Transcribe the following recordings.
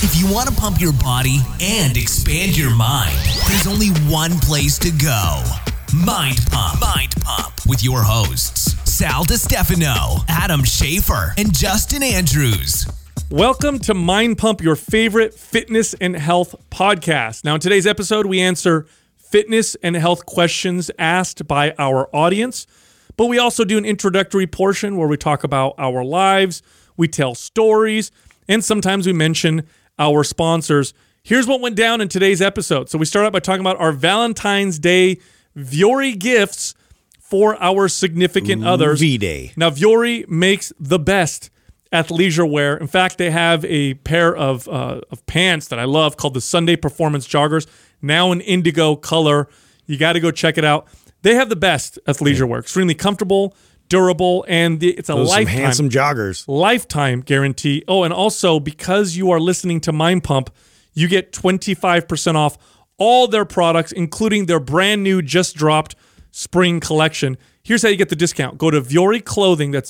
If you want to pump your body and expand your mind, there's only one place to go. Mind Pump. Mind Pump with your hosts, Sal DiStefano, Adam Schafer, and Justin Andrews. Welcome to Mind Pump, your favorite fitness and health podcast. Now, in today's episode, we answer fitness and health questions asked by our audience, but we also do an introductory portion where we talk about our lives, we tell stories, and sometimes we mention our sponsors. Here's what went down in today's episode. So we start out by talking about our Valentine's Day Vuori gifts for our significant others. V-Day. Now, Vuori makes the best athleisure wear. In fact, they have a pair of pants that I love called the Sunday Performance Joggers, now in indigo color. You got to go check it out. They have the best athleisure wear. Extremely comfortable, durable, and it's a lifetime, some handsome joggers. Lifetime guarantee. Oh, and also, because you are listening to Mind Pump, you get 25% off all their products, including their brand new, just dropped spring collection. Here's how you get the discount. Go to Vuori Clothing, that's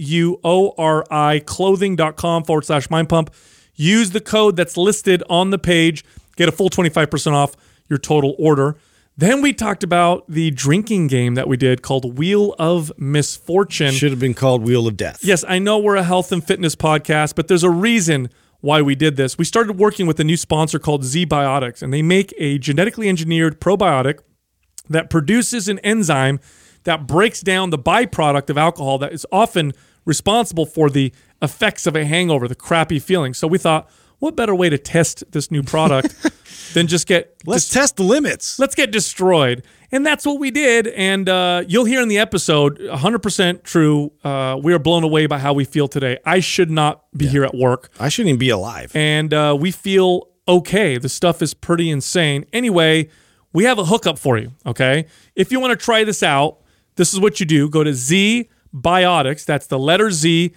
VUORI clothing.com/mindpump. Use the code that's listed on the page. Get a full 25% off your total order. Then we talked about the drinking game that we did called Wheel of Misfortune. Should have been called Wheel of Death. Yes, I know we're a health and fitness podcast, but there's a reason why we did this. We started working with a new sponsor called ZBiotics, and they make a genetically engineered probiotic that produces an enzyme that breaks down the byproduct of alcohol that is often responsible for the effects of a hangover, the crappy feeling. So we thought, what better way to test this new product than just Let's test the limits. Let's get destroyed. And that's what we did. And you'll hear in the episode, 100% true, we are blown away by how we feel today. I should not be here at work. I shouldn't even be alive. And we feel okay. The stuff is pretty insane. Anyway, we have a hookup for you, okay? If you want to try this out, this is what you do. Go to ZBiotics, that's the letter Z,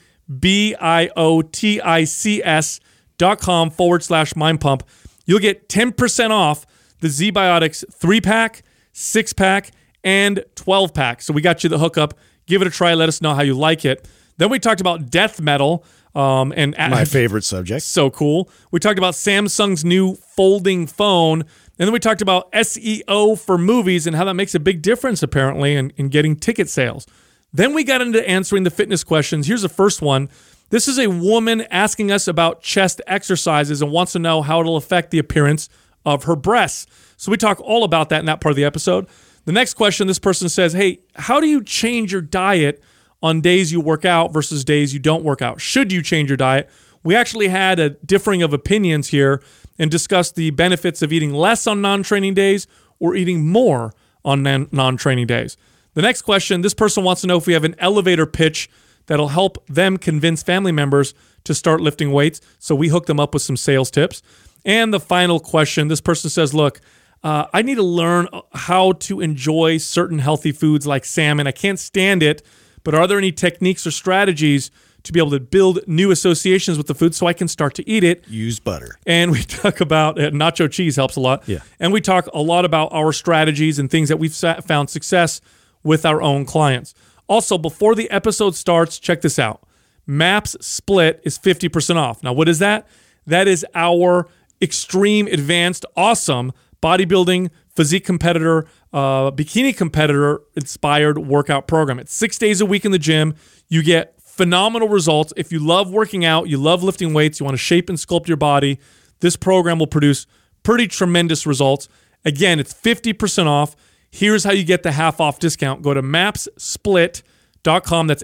BIOTICS.com/mindpump. You'll get 10% off the ZBiotics 3-pack, 6-pack, and 12-pack. So we got you the hookup. Give it a try. Let us know how you like it. Then we talked about death metal. And my favorite subject. So cool. We talked about Samsung's new folding phone. And then we talked about SEO for movies and how that makes a big difference, apparently, in getting ticket sales. Then we got into answering the fitness questions. Here's the first one. This is a woman asking us about chest exercises and wants to know how it'll affect the appearance of her breasts. So we talk all about that in that part of the episode. The next question, this person says, hey, how do you change your diet on days you work out versus days you don't work out? Should you change your diet? We actually had a differing of opinions here and discussed the benefits of eating less on non-training days or eating more on non-training days. The next question, this person wants to know if we have an elevator pitch that'll help them convince family members to start lifting weights. So we hooked them up with some sales tips. And the final question, this person says, look, I need to learn how to enjoy certain healthy foods like salmon. I can't stand it, but are there any techniques or strategies to be able to build new associations with the food so I can start to eat it? Use butter. And we talk about nacho cheese helps a lot. Yeah. And we talk a lot about our strategies and things that we've found success with our own clients. Also, before the episode starts, check this out. MAPS Split is 50% off. Now, what is that? That is our extreme, advanced, awesome bodybuilding, physique competitor, bikini competitor inspired workout program. It's 6 days a week in the gym. You get phenomenal results. If you love working out, you love lifting weights, you want to shape and sculpt your body, this program will produce pretty tremendous results. Again, it's 50% off. Here's how you get the half-off discount. Go to mapsplit.com. That's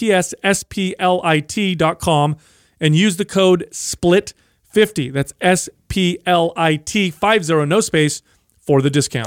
MAPSSPLIT.com and use the code SPLIT50. That's SPLIT50, no space, for the discount.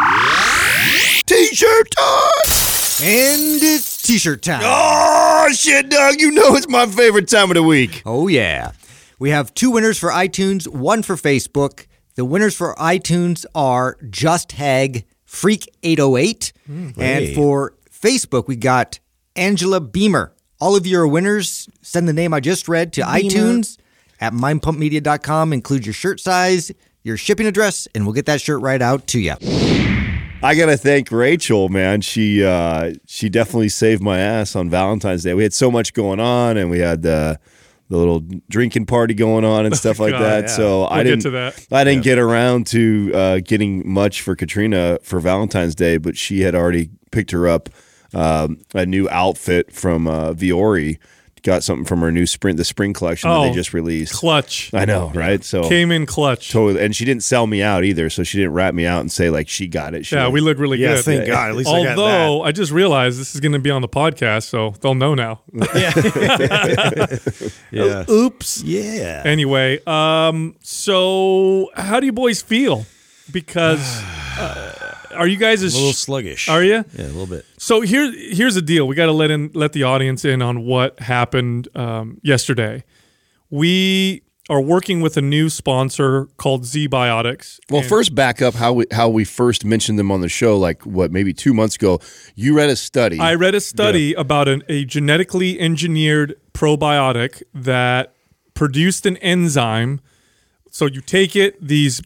T-shirt time! And it's T-shirt time. Oh, shit, Doug. You know it's my favorite time of the week. Oh, yeah. We have 2 winners for iTunes, 1 for Facebook. The winners for iTunes are Just Hag, Freak808. And for Facebook, we got Angela Beamer. All of you are winners. Send the name I just read to iTunes at mindpumpmedia.com. Include your shirt size, your shipping address, and we'll get that shirt right out to you. I got to thank Rachel, man. She definitely saved my ass on Valentine's Day. We had so much going on, and we had the little drinking party going on and stuff like God, that. yeah. So I We'll didn't get to that. I didn't get around to getting much for Katrina for Valentine's Day, but she had already picked her up a new outfit from Viore. Got something from her new the spring collection that they just released. Clutch. I know, right? So Came in clutch. totally, and she didn't sell me out either, so she didn't rat me out and say like she got it. She Yeah, we look really Yeah, good. thank God. At least I got Although I just realized this is going to be on the podcast, so they'll know now. that. Yeah. Oops. Yeah. Anyway, so how do you boys feel? Because are you guys A little sluggish. Are you? Yeah, a little bit. So here's the deal. We got to let the audience in on what happened yesterday. We are working with a new sponsor called ZBiotics. Well, first back up how we first mentioned them on the show, like maybe 2 months ago. You read a study. I read a study about a genetically engineered probiotic that produced an enzyme. So you take it, these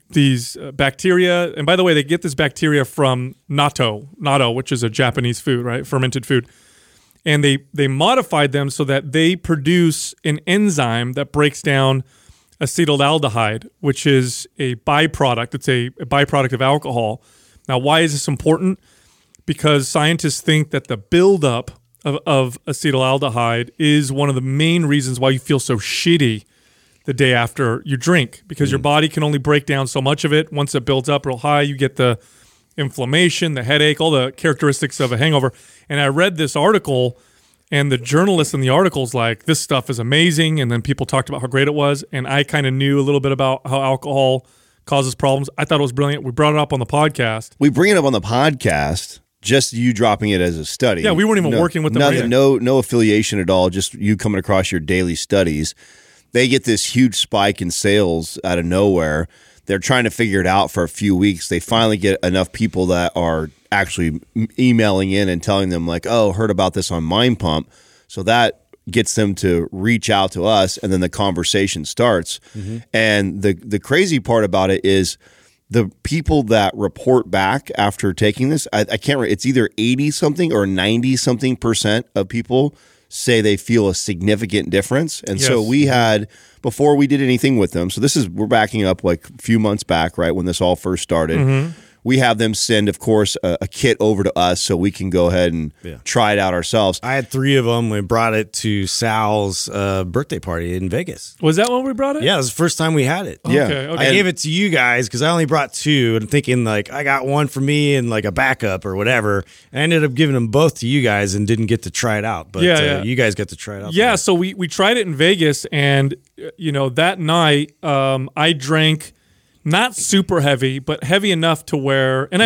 bacteria, and by the way, they get this bacteria from natto, which is a Japanese food, right? Fermented food. And they modified them so that they produce an enzyme that breaks down acetaldehyde, which is a byproduct. It's a byproduct of alcohol. Now, why is this important? Because scientists think that the buildup of acetaldehyde is one of the main reasons why you feel so shitty the day after you drink, because your body can only break down so much of it. Once it builds up real high, you get the inflammation, the headache, all the characteristics of a hangover. And I read this article, and the journalist in the article is like, this stuff is amazing. And then people talked about how great it was. And I kind of knew a little bit about how alcohol causes problems. I thought it was brilliant. We brought it up on the podcast. We bring it up on the podcast, just you dropping it as a study. Yeah, we weren't even working with them. Nothing, no affiliation at all, just you coming across your daily studies. They get this huge spike in sales out of nowhere. They're trying to figure it out for a few weeks. They finally get enough people that are actually emailing in and telling them like, oh, heard about this on Mind Pump. So that gets them to reach out to us, and then the conversation starts. Mm-hmm. And the crazy part about it is the people that report back after taking this, I can't remember, it's either 80-something or 90-something% of people say they feel a significant difference. And so we had, before we did anything with them, so we're backing up like a few months back, right, when this all first started. Mm-hmm. We have them send, of course, a kit over to us so we can go ahead and try it out ourselves. I had 3 of them. We brought it to Sal's birthday party in Vegas. Was that when we brought it? Yeah, it was the first time we had it. Yeah. Okay. I gave it to you guys because I only brought 2 and thinking like I got one for me and like a backup or whatever. I ended up giving them both to you guys and didn't get to try it out. But you guys got to try it out. Yeah, so we tried it in Vegas, and that night I drank not super heavy, but heavy enough to where, and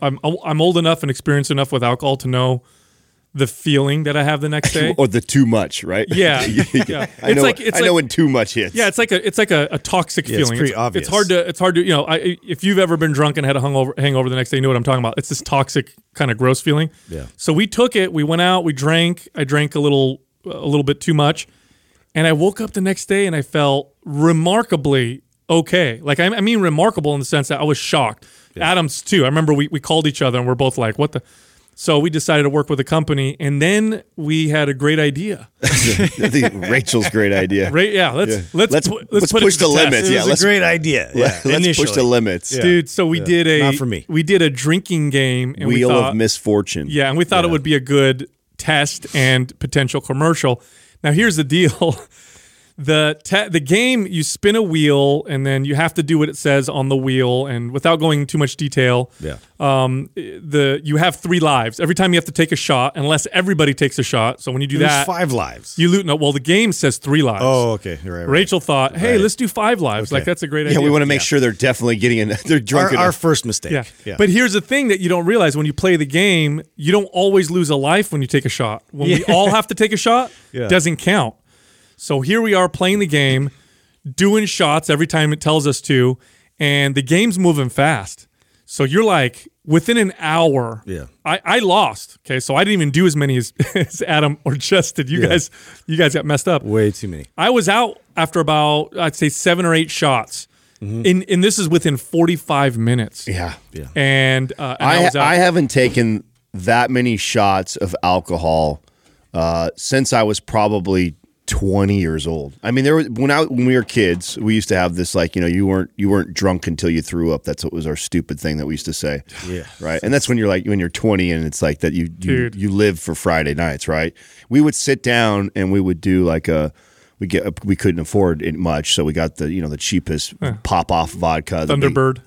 I'm old enough and experienced enough with alcohol to know the feeling that I have the next day. Or the too much, right? Yeah. I know when too much hits. Yeah, it's like a toxic feeling. It's pretty obvious. It's hard to if you've ever been drunk and had a hangover the next day, you know what I'm talking about. It's this toxic kind of gross feeling. Yeah. So we took it, we went out, we drank. I drank a little bit too much, and I woke up the next day and I felt remarkably okay. Like I mean remarkable in the sense that I was shocked. Yeah. Adams too. I remember we called each other and we're both like, what the? So we decided to work with a company, and then we had a great idea. I think Rachel's great idea. Right? Yeah. Let's push the limits. It was a great idea. Yeah, let's push the limits, dude. So we did not for me. We did a drinking game, and Wheel we thought, of Misfortune. Yeah, and we thought it would be a good test and potential commercial. Now here's the deal. The game, you spin a wheel, and then you have to do what it says on the wheel. And without going into too much detail, you have 3 lives. Every time you have to take a shot, unless everybody takes a shot. So when you do There's that, 5 lives. You loot. No, well, the game says 3 lives. Oh, okay. Right. Rachel thought, hey, let's do 5 lives. Okay. Like that's a great idea. Yeah, we want to make sure they're definitely getting they're drunk enough. Our first mistake. Yeah. But here's the thing that you don't realize when you play the game, you don't always lose a life when you take a shot. When we all have to take a shot, doesn't count. So here we are playing the game, doing shots every time it tells us to, and the game's moving fast. So you're like, within an hour, I lost. Okay, so I didn't even do as many as Adam or Jess did. You guys got messed up. Way too many. I was out after about, I'd say 7 or 8 shots. Mm-hmm. And this is within 45 minutes. Yeah. And I was out. I haven't taken that many shots of alcohol since I was probably 20 years old. I mean, when we were kids, we used to have this like, you weren't drunk until you threw up. That's what was our stupid thing that we used to say. Yeah. Right. And that's when you're 20 and it's like that you live for Friday nights, right? We would sit down and we would do like we couldn't afford it much, so we got the cheapest pop off vodka, Thunderbird.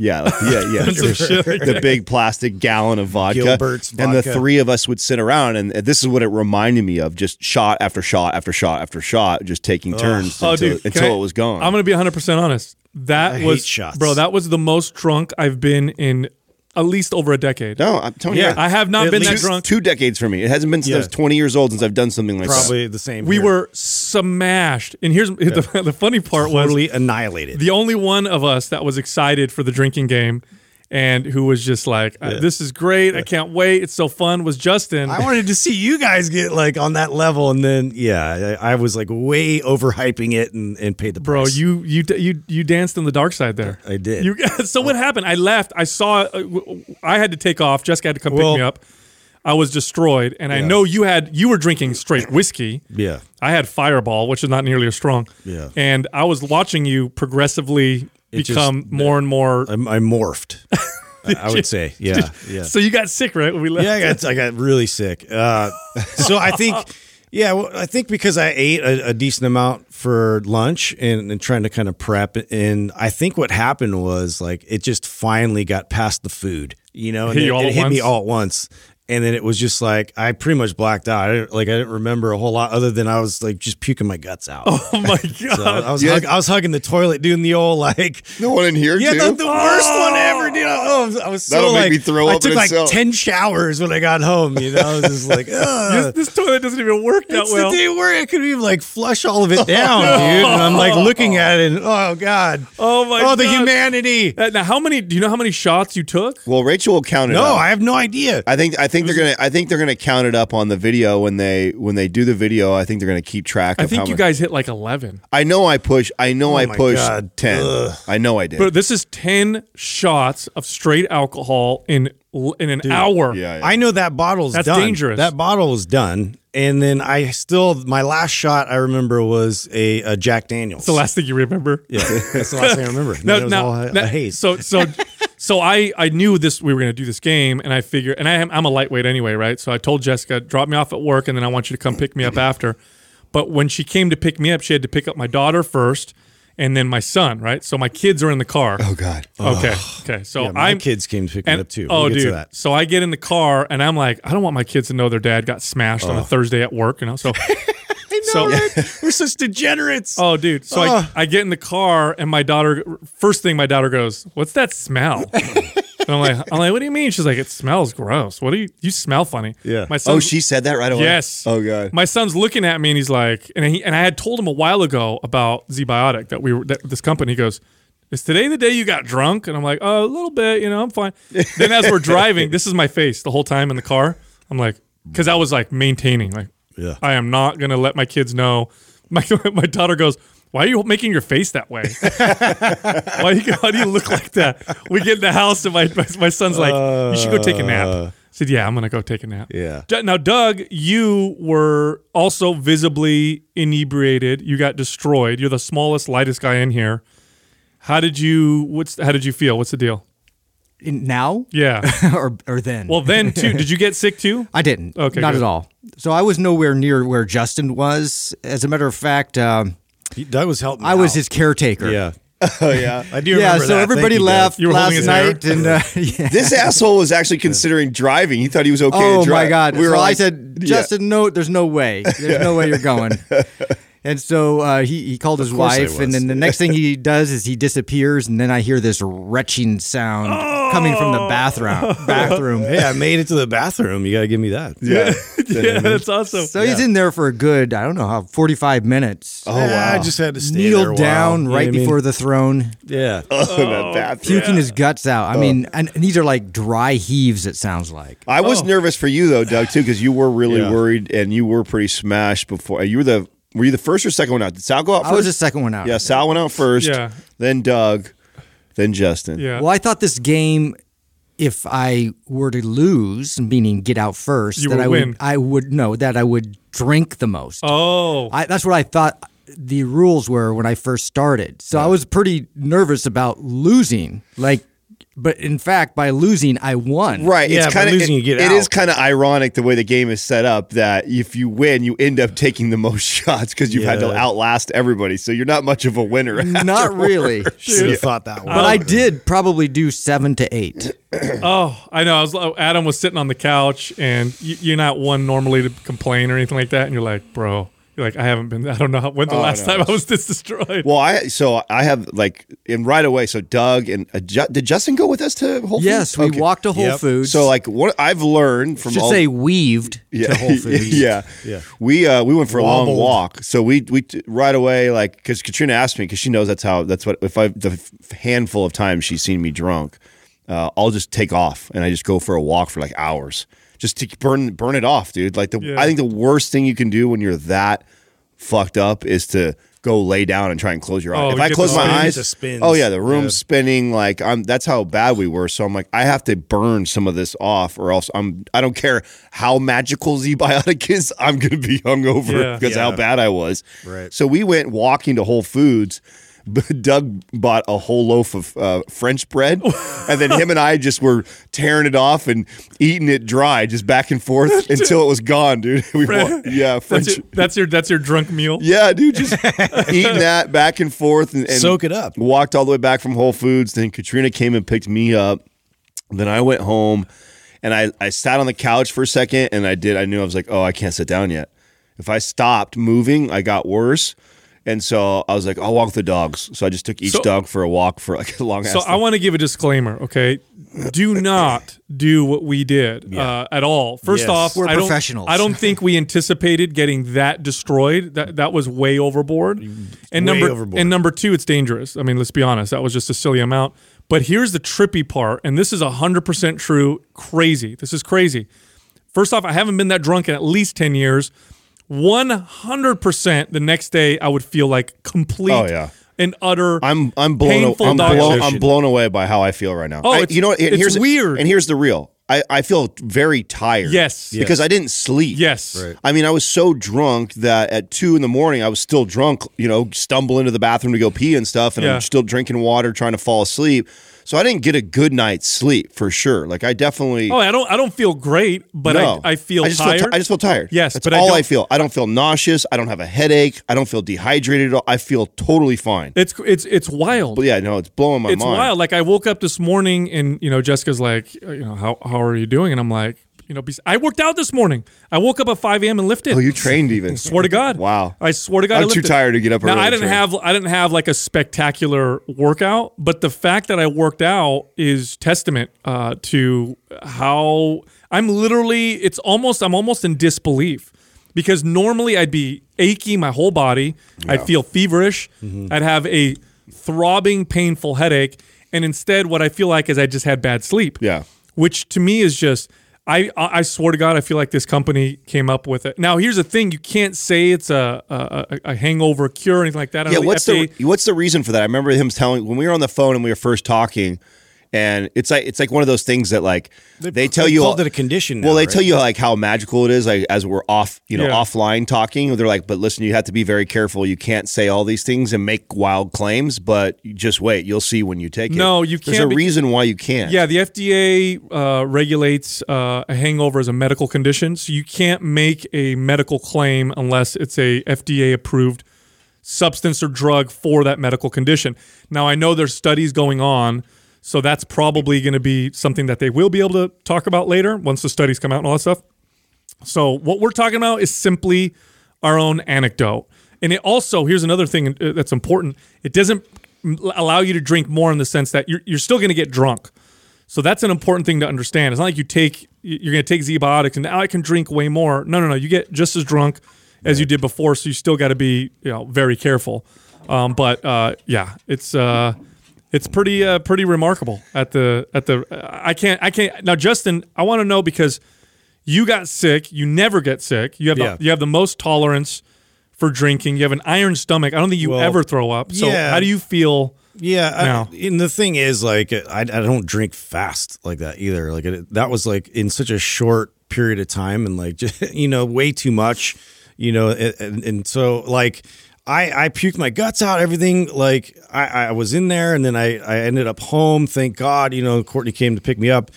The big plastic gallon of vodka. Gilbert's and vodka. the three of us would sit around, and this is what it reminded me of: just shot after shot after shot after shot, just taking turns until it was gone. I'm going to be 100% honest. I hate shots. Bro, that was the most drunk I've been in at least over a decade. No, I'm telling you. I have not been that drunk. 2 decades for me. It hasn't been since I was 20 years old since I've done something like that. Probably the same. We here. were smashed. And here's the funny part totally was annihilated. the only one of us that was excited for the drinking game and who was just like, this is great. I can't wait. It's so fun was Justin. I wanted to see you guys get like on that level, and then I was like way overhyping it and paid the Bro, price. you danced on the dark side there. I did. So what happened? I left. I saw. I had to take off. Jessica had to come pick me up. I was destroyed, and I know you were drinking straight whiskey. Yeah. I had Fireball, which is not nearly as strong. Yeah. And I was watching you progressively become more and more. I morphed. I would say, yeah. So you got sick, right? When we left. Yeah, I got really sick. So I think, I think because I ate a decent amount for lunch and trying to kind of prep, and I think what happened was like it just finally got past the food, and it hit me all at once. And then it was just like I pretty much blacked out. I didn't remember a whole lot other than I was like just puking my guts out. Oh my god! So I was hugging the toilet, doing the old like. No one in here. Yeah, too? the worst one ever, dude. I was so That'll make like me throw I up took in like itself. 10 showers when I got home. I was just like, this toilet doesn't even work that it's well. the day where I could even like flush all of it down, dude. And I'm like looking at it, and oh god, Oh my god, the humanity. Now, do you know how many shots you took? Well, Rachel will count it No, up. I have no idea. I think they're gonna count it up on the video when they do the video. I think they're gonna keep track of I think how you much. I hit like 11. I know I pushed my 10. Ugh. I know I did. But this is 10 shots of straight alcohol in an hour. yeah. I know that bottle's That's done. dangerous. That bottle was done. And then my last shot I remember was a Jack Daniels. It's the last thing you remember. Yeah, that's the last thing I remember. It was all a haze. So I knew we were going to do this game, and I figured, and I'm a lightweight anyway, right? So I told Jessica, drop me off at work, and then I want you to come pick me up after. But when she came to pick me up, she had to pick up my daughter first, and then my son, right? So my kids are in the car. Oh God. Okay. So Yeah, my kids came to pick me up too. Oh, We'll get to dude. that. So I get in the car, and I'm like, I don't want my kids to know their dad got smashed on a Thursday at work, So. We're such degenerates. Oh, dude. So I get in the car, and first thing my daughter goes, "What's that smell?" And I'm like, what do you mean? She's like, it smells gross. What do you smell funny? Yeah. My son, She said that right away. yes. Oh God. My son's looking at me, and he's like, and I had told him a while ago about Z-Biotic that this company. He goes, is today the day you got drunk? And I'm like, oh, a little bit, I'm fine. Then as we're driving, this is my face the whole time in the car. I'm like, because I was like maintaining, like, Yeah. I am not going to let my kids know. My daughter goes, why are you making your face that way? Why do you look like that? We get in the house, and my son's like, you should go take a nap. I said, yeah, I'm going to go take a nap. Yeah. Now, Doug, you were also visibly inebriated. You got destroyed. You're the smallest, lightest guy in here. How did you feel? What's the deal? Now? Yeah. or then? Well, then, too. Did you get sick, too? I didn't. Okay, Not good. at all. So I was nowhere near where Justin was. As a matter of fact, Doug was helping. I was out. his caretaker. Yeah. Oh yeah. I do Yeah, remember so that. everybody Thank you, left You were holding last his night, and yeah. This asshole was actually considering driving. He thought he was okay to Oh drive. my God! We were So I like, said, yeah. Justin, no, there's no way. There's no way you're going. And so he called his course I wife, and was. then the next thing he does is he disappears, and then I hear this retching sound coming from the bathroom. Hey, I made it to the bathroom. You got to give me that. Yeah. Yeah, that's awesome. So he's in there for a good, I don't know, 45 minutes. Oh wow. I just had to stay Kneeled there a down while. right You know what I mean? before the throne, Yeah. Oh, that bathroom. puking his guts out. I mean, and these are like dry heaves, it sounds like. I was nervous for you though, Doug, too, because you were really Yeah. worried and you were pretty smashed before. Were you the first or second one out? Did Sal go out first? I was the second one out. Yeah, Sal went out first. Yeah. Then Doug. Then Justin. Yeah. Well, I thought this game, if I were to lose, meaning get out first, You that would win. I would drink the most. Oh, That's what I thought the rules were when I first started. So I was pretty nervous about losing. But in fact, by losing, I won. Right. Yeah, it's by kind of losing, you get It out. is kind of ironic the way the game is set up that if you win, you end up taking the most shots because you've had to Yeah. outlast everybody. So you're not much of a winner. Not really. Should have thought that one. But I did probably do 7 to 8. oh, I know. Adam was sitting on the couch, and you're not one normally to complain or anything like that. And you're like, bro, I haven't been. I don't know when the last time I was this destroyed. Well, I have and right away. So Doug and did Justin go with us to Whole Foods? Yes, we Okay. walked to Whole Yep. Foods. So what I've learned from should all say weaved to Whole Foods. yeah. We went for a long Wobbled. walk. So we right away because Katrina asked me because she knows that's what if the handful of times she's seen me drunk, I'll just take off and I just go for a walk for hours just to burn it off, dude. I think the worst thing you can do when you're that fucked up is to go lay down and try and close your eyes. Oh, If I get close the my spins. eyes, The spins. oh yeah, the room's Yeah. spinning. That's how bad we were. So I'm like, I have to burn some of this off, or else I don't care how magical Z-Biotic is, I'm gonna be hungover Yeah. because of how Yeah. bad I was. Right. So we went walking to Whole Foods. Doug bought a whole loaf of French bread, and then him and I just were tearing it off and eating it dry, just back and forth until it was gone, dude. French. That's your drunk meal. Yeah, dude, just eating that back and forth and Soak it up. Walked all the way back from Whole Foods. Then Katrina came and picked me up. Then I went home and I sat on the couch for a second and I knew I was like, oh, I can't sit down yet. If I stopped moving, I got worse. And so I was like, I'll walk the dogs. So I just took each dog for a walk for a long ass So I want to give a disclaimer, okay? Do not do what we did at all. First Yes. off, We're I don't- professionals. I don't think we anticipated getting that destroyed. That was way overboard. And Way overboard. number two, it's dangerous. I mean, let's be honest. That was just a silly amount. But here's the trippy part, and this is 100% true. Crazy. This is crazy. First off, I haven't been that drunk in at least 10 years. 100% the next day I would feel like complete Oh, yeah. and utter I'm blown. painful I'm dog blown. shit. I'm blown away by how I feel right now. Oh, it's- you know what? And it's here's weird. And here's the real. I feel very tired. Yes. because I didn't sleep. Yes. Right. I mean, I was so drunk that at 2 a.m. I was still drunk. Stumble into the bathroom to go pee and stuff, and Yeah. I'm still drinking water, trying to fall asleep. So I didn't get a good night's sleep for sure. I definitely. Oh, I don't feel great, but No. I feel I just tired. I just feel tired. Yes, that's but I all don't- I feel. I don't feel nauseous. I don't have a headache. I don't feel dehydrated at all. I feel totally fine. It's wild. But yeah, no, it's blowing my It's mind. wild. I woke up this morning and Jessica's like, how are you doing? And I'm like, I worked out this morning. I woke up at 5 a.m. and lifted. Oh, you trained even. Swear to God. Wow. I swear to God. I'm I too lifted. tired to get up Now early I to didn't train. have like a spectacular workout, but the fact that I worked out is testament to how I'm almost in disbelief. Because normally I'd be achy my whole body. I'd feel feverish. I'd have a throbbing, painful headache. And instead, what I feel like is I just had bad sleep. Yeah. Which to me is just, I swear to God, I feel like this company came up with it. Now, here's the thing. You can't say it's a hangover cure or anything like that. I Yeah, know what's the reason for that? I remember him telling when we were on the phone and we were first talking, and it's like one of those things that they tell you called it a condition now, Well, they right? tell you how magical it is as we're off Yeah. offline talking. They're like, but listen, you have to be very careful. You can't say all these things and make wild claims, but you just wait. You'll see when you take it. No, you There's can't a reason why you can't. Yeah, the FDA regulates a hangover as a medical condition, so you can't make a medical claim unless it's a FDA-approved substance or drug for that medical condition. Now, I know there's studies going on, so that's probably going to be something that they will be able to talk about later once the studies come out and all that stuff. So what we're talking about is simply our own anecdote. And it also, here's another thing that's important. It doesn't allow you to drink more in the sense that you're still going to get drunk. So that's an important thing to understand. It's not like you're going to take Z-Biotics and now I can drink way more. No. You get just as drunk as you did before. So you still got to be very careful. It's pretty remarkable I can't now, Justin, I want to know because you got sick. You never get sick. You have the most tolerance for drinking. You have an iron stomach. I don't think you ever throw up. So yeah. how do you feel now. And the thing is, like, I don't drink fast like that either. Like, that was like in such a short period of time, and like, just, way too much, and so like, I puked my guts out, everything. Like, I was in there, and then I ended up home. Thank God, Courtney came to pick me up.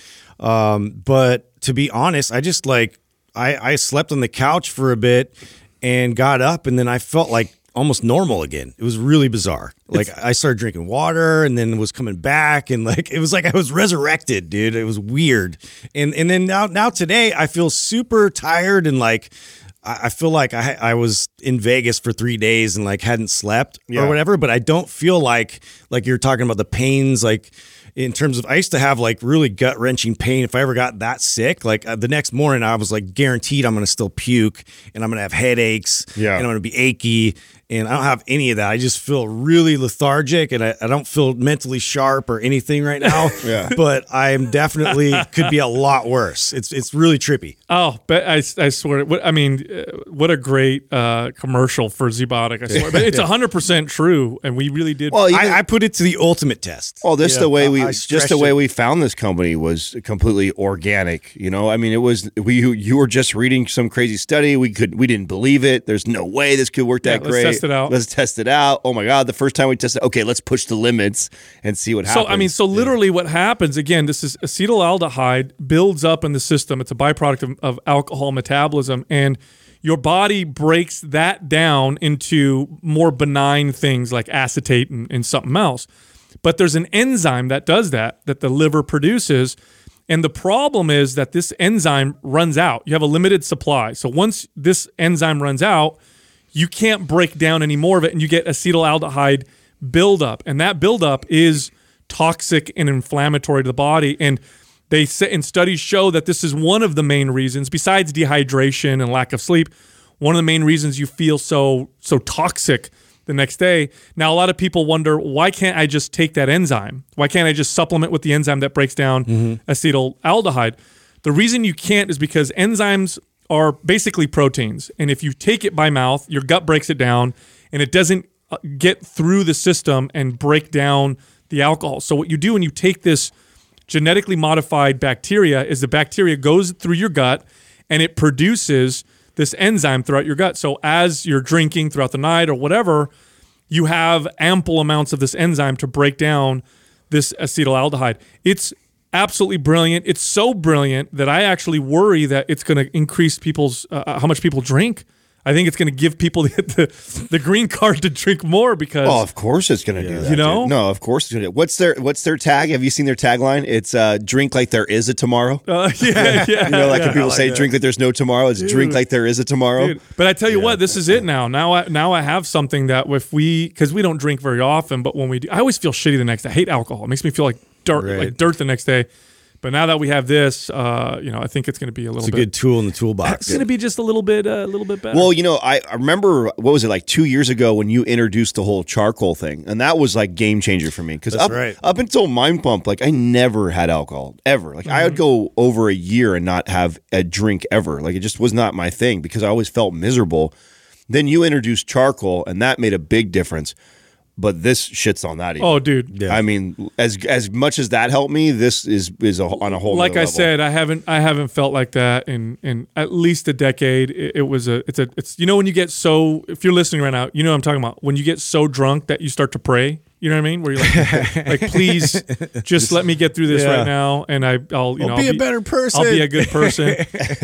But to be honest, I just like, I slept on the couch for a bit and got up, and then I felt like almost normal again. It was really bizarre. Like, I started drinking water and then was coming back, and like, it was like I was resurrected, dude. It was weird. And then now today I feel super tired, and like, I feel like I was in Vegas for 3 days and like hadn't slept or whatever, but I don't feel like you're talking about the pains, like, in terms of, I used to have like really gut wrenching pain. If I ever got that sick, like the next morning I was like guaranteed I'm going to still puke, and I'm going to have headaches, and I'm going to be achy, and I don't have any of that. I just feel really lethargic, and I don't feel mentally sharp or anything right now. But I am definitely could be a lot worse. It's really trippy. Oh, but I swear. What a great commercial for Zybotic. I swear, but it's 100% true, and we really did. Well, I put it to the ultimate test. Well, the way we found this company was completely organic. It was you were just reading some crazy study. We didn't believe it. There's no way this could work that great. Let's test it out. Oh my God, the first time we tested, okay, let's push the limits and see what happens. So literally what happens, again, this is acetaldehyde builds up in the system. It's a byproduct of alcohol metabolism, and your body breaks that down into more benign things like acetate and something else. But there's an enzyme that does that the liver produces. And the problem is that this enzyme runs out. You have a limited supply. So once this enzyme runs out, you can't break down any more of it, and you get acetaldehyde buildup. And that buildup is toxic and inflammatory to the body. And they say, and studies show that this is one of the main reasons, besides dehydration and lack of sleep, one of the main reasons you feel so toxic the next day. Now, a lot of people wonder, why can't I just take that enzyme? Why can't I just supplement with the enzyme that breaks down acetaldehyde? The reason you can't is because enzymes are basically proteins. And if you take it by mouth, your gut breaks it down, and it doesn't get through the system and break down the alcohol. So what you do when you take this genetically modified bacteria is the bacteria goes through your gut, and it produces this enzyme throughout your gut. So as you're drinking throughout the night or whatever, you have ample amounts of this enzyme to break down this acetaldehyde. It's absolutely brilliant. It's so brilliant that I actually worry that it's going to increase people's how much people drink. I think it's going to give people the green card to drink more because. Oh, of course it's going to do that. Dude. No, of course it's going to. What's their tag? Have you seen their tagline? It's drink like there is a tomorrow. Like when people say drink like there's no tomorrow. It's drink like there is a tomorrow. Dude. But I tell you what, this is it now. Now I have something that because we don't drink very often, but when we do, I always feel shitty the next day. I hate alcohol. It makes me feel like dirt the next day. But now that we have this, I think it's going to be a good tool in the toolbox. It's going to be just a little bit better. Well, I remember, what was it, like 2 years ago when you introduced the whole charcoal thing, and that was like game changer for me because up until Mind Pump, like I never had alcohol ever. Like I would go over a year and not have a drink ever. Like it just was not my thing because I always felt miserable. Then you introduced charcoal, and that made a big difference. But this shits on that. Even. Oh, dude! Yeah. I mean, as much as that helped me, this is on a whole. Like I said, I haven't felt like that in at least a decade. It's when you get so, if you're listening right now, you know what I'm talking about. When you get so drunk that you start to pray. You know what I mean? Where you're like please, just let me get through this right now, and I'll be a better person. I'll be a good person.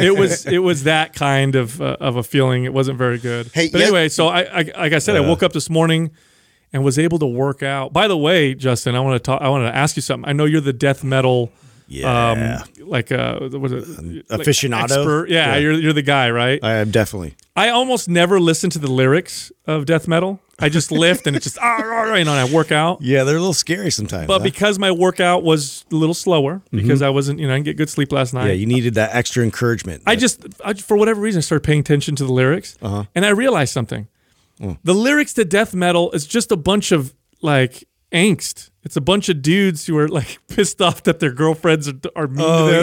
It was that kind of a feeling. It wasn't very good. But anyway, so I like I said, I woke up this morning and was able to work out. By the way, Justin, I want to ask you something. I know you're the death metal, aficionado, expert. Yeah, you're the guy, right? I am definitely. I almost never listen to the lyrics of death metal. I just lift and it's just and I work out. Yeah, they're a little scary sometimes. But because my workout was a little slower, because I wasn't, I didn't get good sleep last night. Yeah, you needed that extra encouragement. I for whatever reason, I started paying attention to the lyrics, and I realized something. The lyrics to death metal is just a bunch of like angst. It's a bunch of dudes who are like pissed off that their girlfriends are mean to them.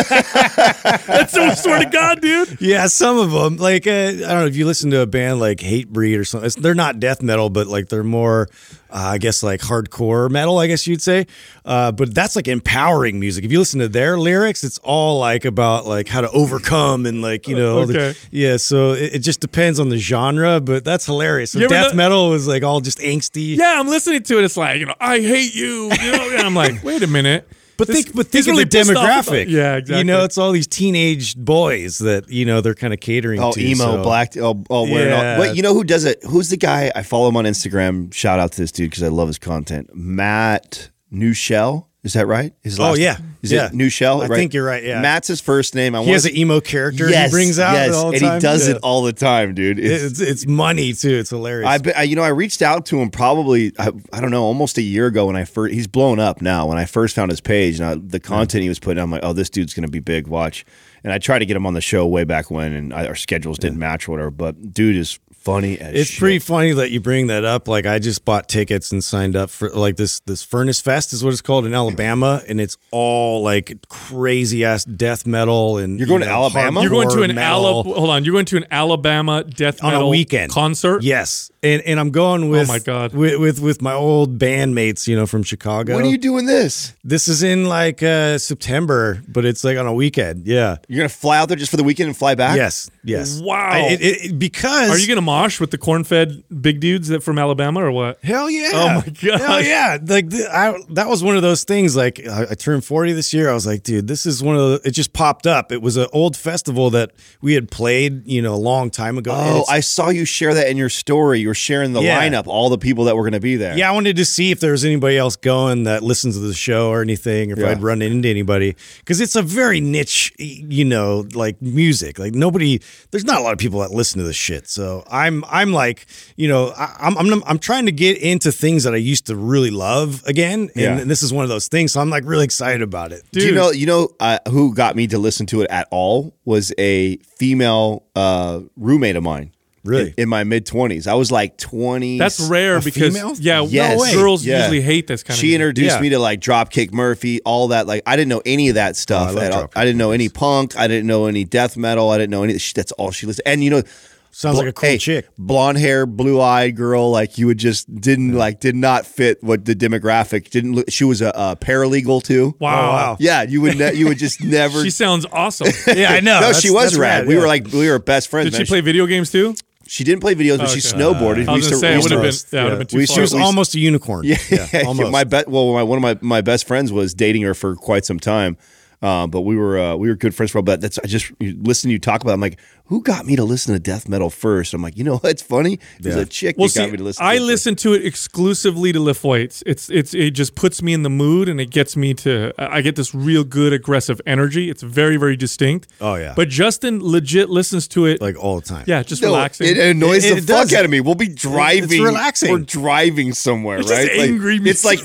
Yeah. That's so, swear to God, dude. Yeah, some of them. Like, I don't know if you listen to a band like Hatebreed or something. They're not death metal, but like they're more, I guess, like hardcore metal, I guess you'd say. But that's like empowering music. If you listen to their lyrics, it's all like about like how to overcome and like, you know. Okay. Yeah, so it just depends on the genre, but that's hilarious. So You ever death know- metal was like all just angsty. Yeah, I'm listening to it. It's like, I hate you. And I'm like, wait a minute. But This- think he's of really the pissed off about- demographic. Yeah, exactly. You know, it's all these teenage boys that, you know, they're kind of catering Oh, to. emo, so. black. Wearing Yeah. all. Wait, you know who does it? Who's the guy? I follow him on Instagram. Shout out to this dude because I love his content. Matt Newshell. Is that right? His Oh, last- yeah. Is Yeah. it Newshell? I Right? think you're right, yeah. Matt's his first name. He has an emo character he brings out all the and time. he does Yeah. it all the time, dude. It's money, too. It's hilarious. I reached out to him probably I don't know, almost a year ago when I first. He's blown up now. When I first found his page, and the content he was putting, I'm like, oh, this dude's gonna be big. Watch. And I tried to get him on the show way back when, and our schedules didn't match or whatever. But dude is funny as It's shit. pretty funny that you bring that up. Like, I just bought tickets and signed up for like this Furnace Fest is what it's called in Alabama, and it's all like crazy ass death metal. And You're going to Alabama? You're going to an metal. Hold on. You're going to an Alabama death On a metal weekend concert. Yes, and I'm going with my God. with my old bandmates, you know, from Chicago. When are you doing this? This is in like September, but it's like on a weekend. Yeah. You're gonna fly out there just for the weekend and fly back? Yes. Wow. Because Are you going to mosh with the corn-fed big dudes that from Alabama or what? Hell yeah! Oh my gosh. Hell yeah! Like that was one of those things. Like I turned 40 this year. I was like, dude, this is one of the. It just popped up. It was an old festival that we had played, you know, a long time ago. And Oh, it's- I saw you share that in your story. You were sharing the Yeah. lineup, all the people that were going to be there. yeah, I wanted to see if there was anybody else going that listens to the show or anything, or if Yeah. I'd run into anybody, because it's a very niche, you know, like music. Like nobody, there's not a lot of people that listen to this shit. So I'm like, you know, I'm trying to get into things that I used to really love again, and Yeah. this is one of those things. So I'm like really excited about it. Do you know who got me to listen to it at all was a female roommate of mine. Really? In my mid-20s. I was like 20. That's rare A because female? yeah, Yes. no way. Girls Yeah. usually hate this kind of She music. introduced Yeah. me to like Dropkick Murphy, all that. Like I didn't know any of that stuff. I love at all. Dropkick I didn't know any punk. I didn't know any death metal. I didn't know any. That's all she listened. And you know, Sounds like a cool chick. blonde hair, blue eyed girl. Like you would just did not fit what the demographic didn't. Look, she was a paralegal too. Wow. Yeah, you would just never. She sounds awesome. Yeah, I know. no, That's- she was that's rad. rad, We yeah. were best friends. Did she man. play video games too? She didn't play videos, but she Okay. snowboarded. I was going to say, it would have been, yeah. would have been too we far. She was We- almost a unicorn. Yeah, almost. one of my best friends was dating her for quite some time, but we were good friends for a while. But I just listen to you talk about it, I'm like, who got me to listen to death metal first? I'm like, you know what's funny? There's a chick Well, that got see, me to listen. I to it listen to it exclusively to lift weights. It just puts me in the mood and it gets me to. I get this real good aggressive energy. It's very very distinct. Oh, yeah. But Justin legit listens to it. Like all the time. Yeah, just No, relaxing. it annoys It the does. fuck out of me. We'll be driving. relaxing. We're driving somewhere, It's just right? Like, angry it's like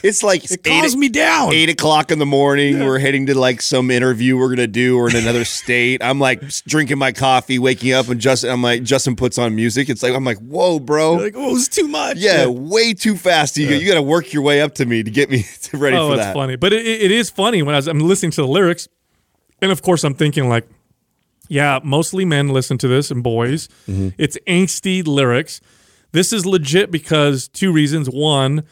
It calms me down. 8:00 in the morning. We're heading to like some interview we're gonna do, or in another state. I'm like drinking my coffee, waking up, and Justin puts on music. It's like I'm like, whoa, bro. Like, oh, it's too much. Yeah, way too fast. You got to work your way up to me to get me ready oh, for that's that. funny. But it is funny when I'm listening to the lyrics, and of course I'm thinking like, yeah, mostly men listen to this and boys. Mm-hmm. It's angsty lyrics. This is legit because two reasons. One,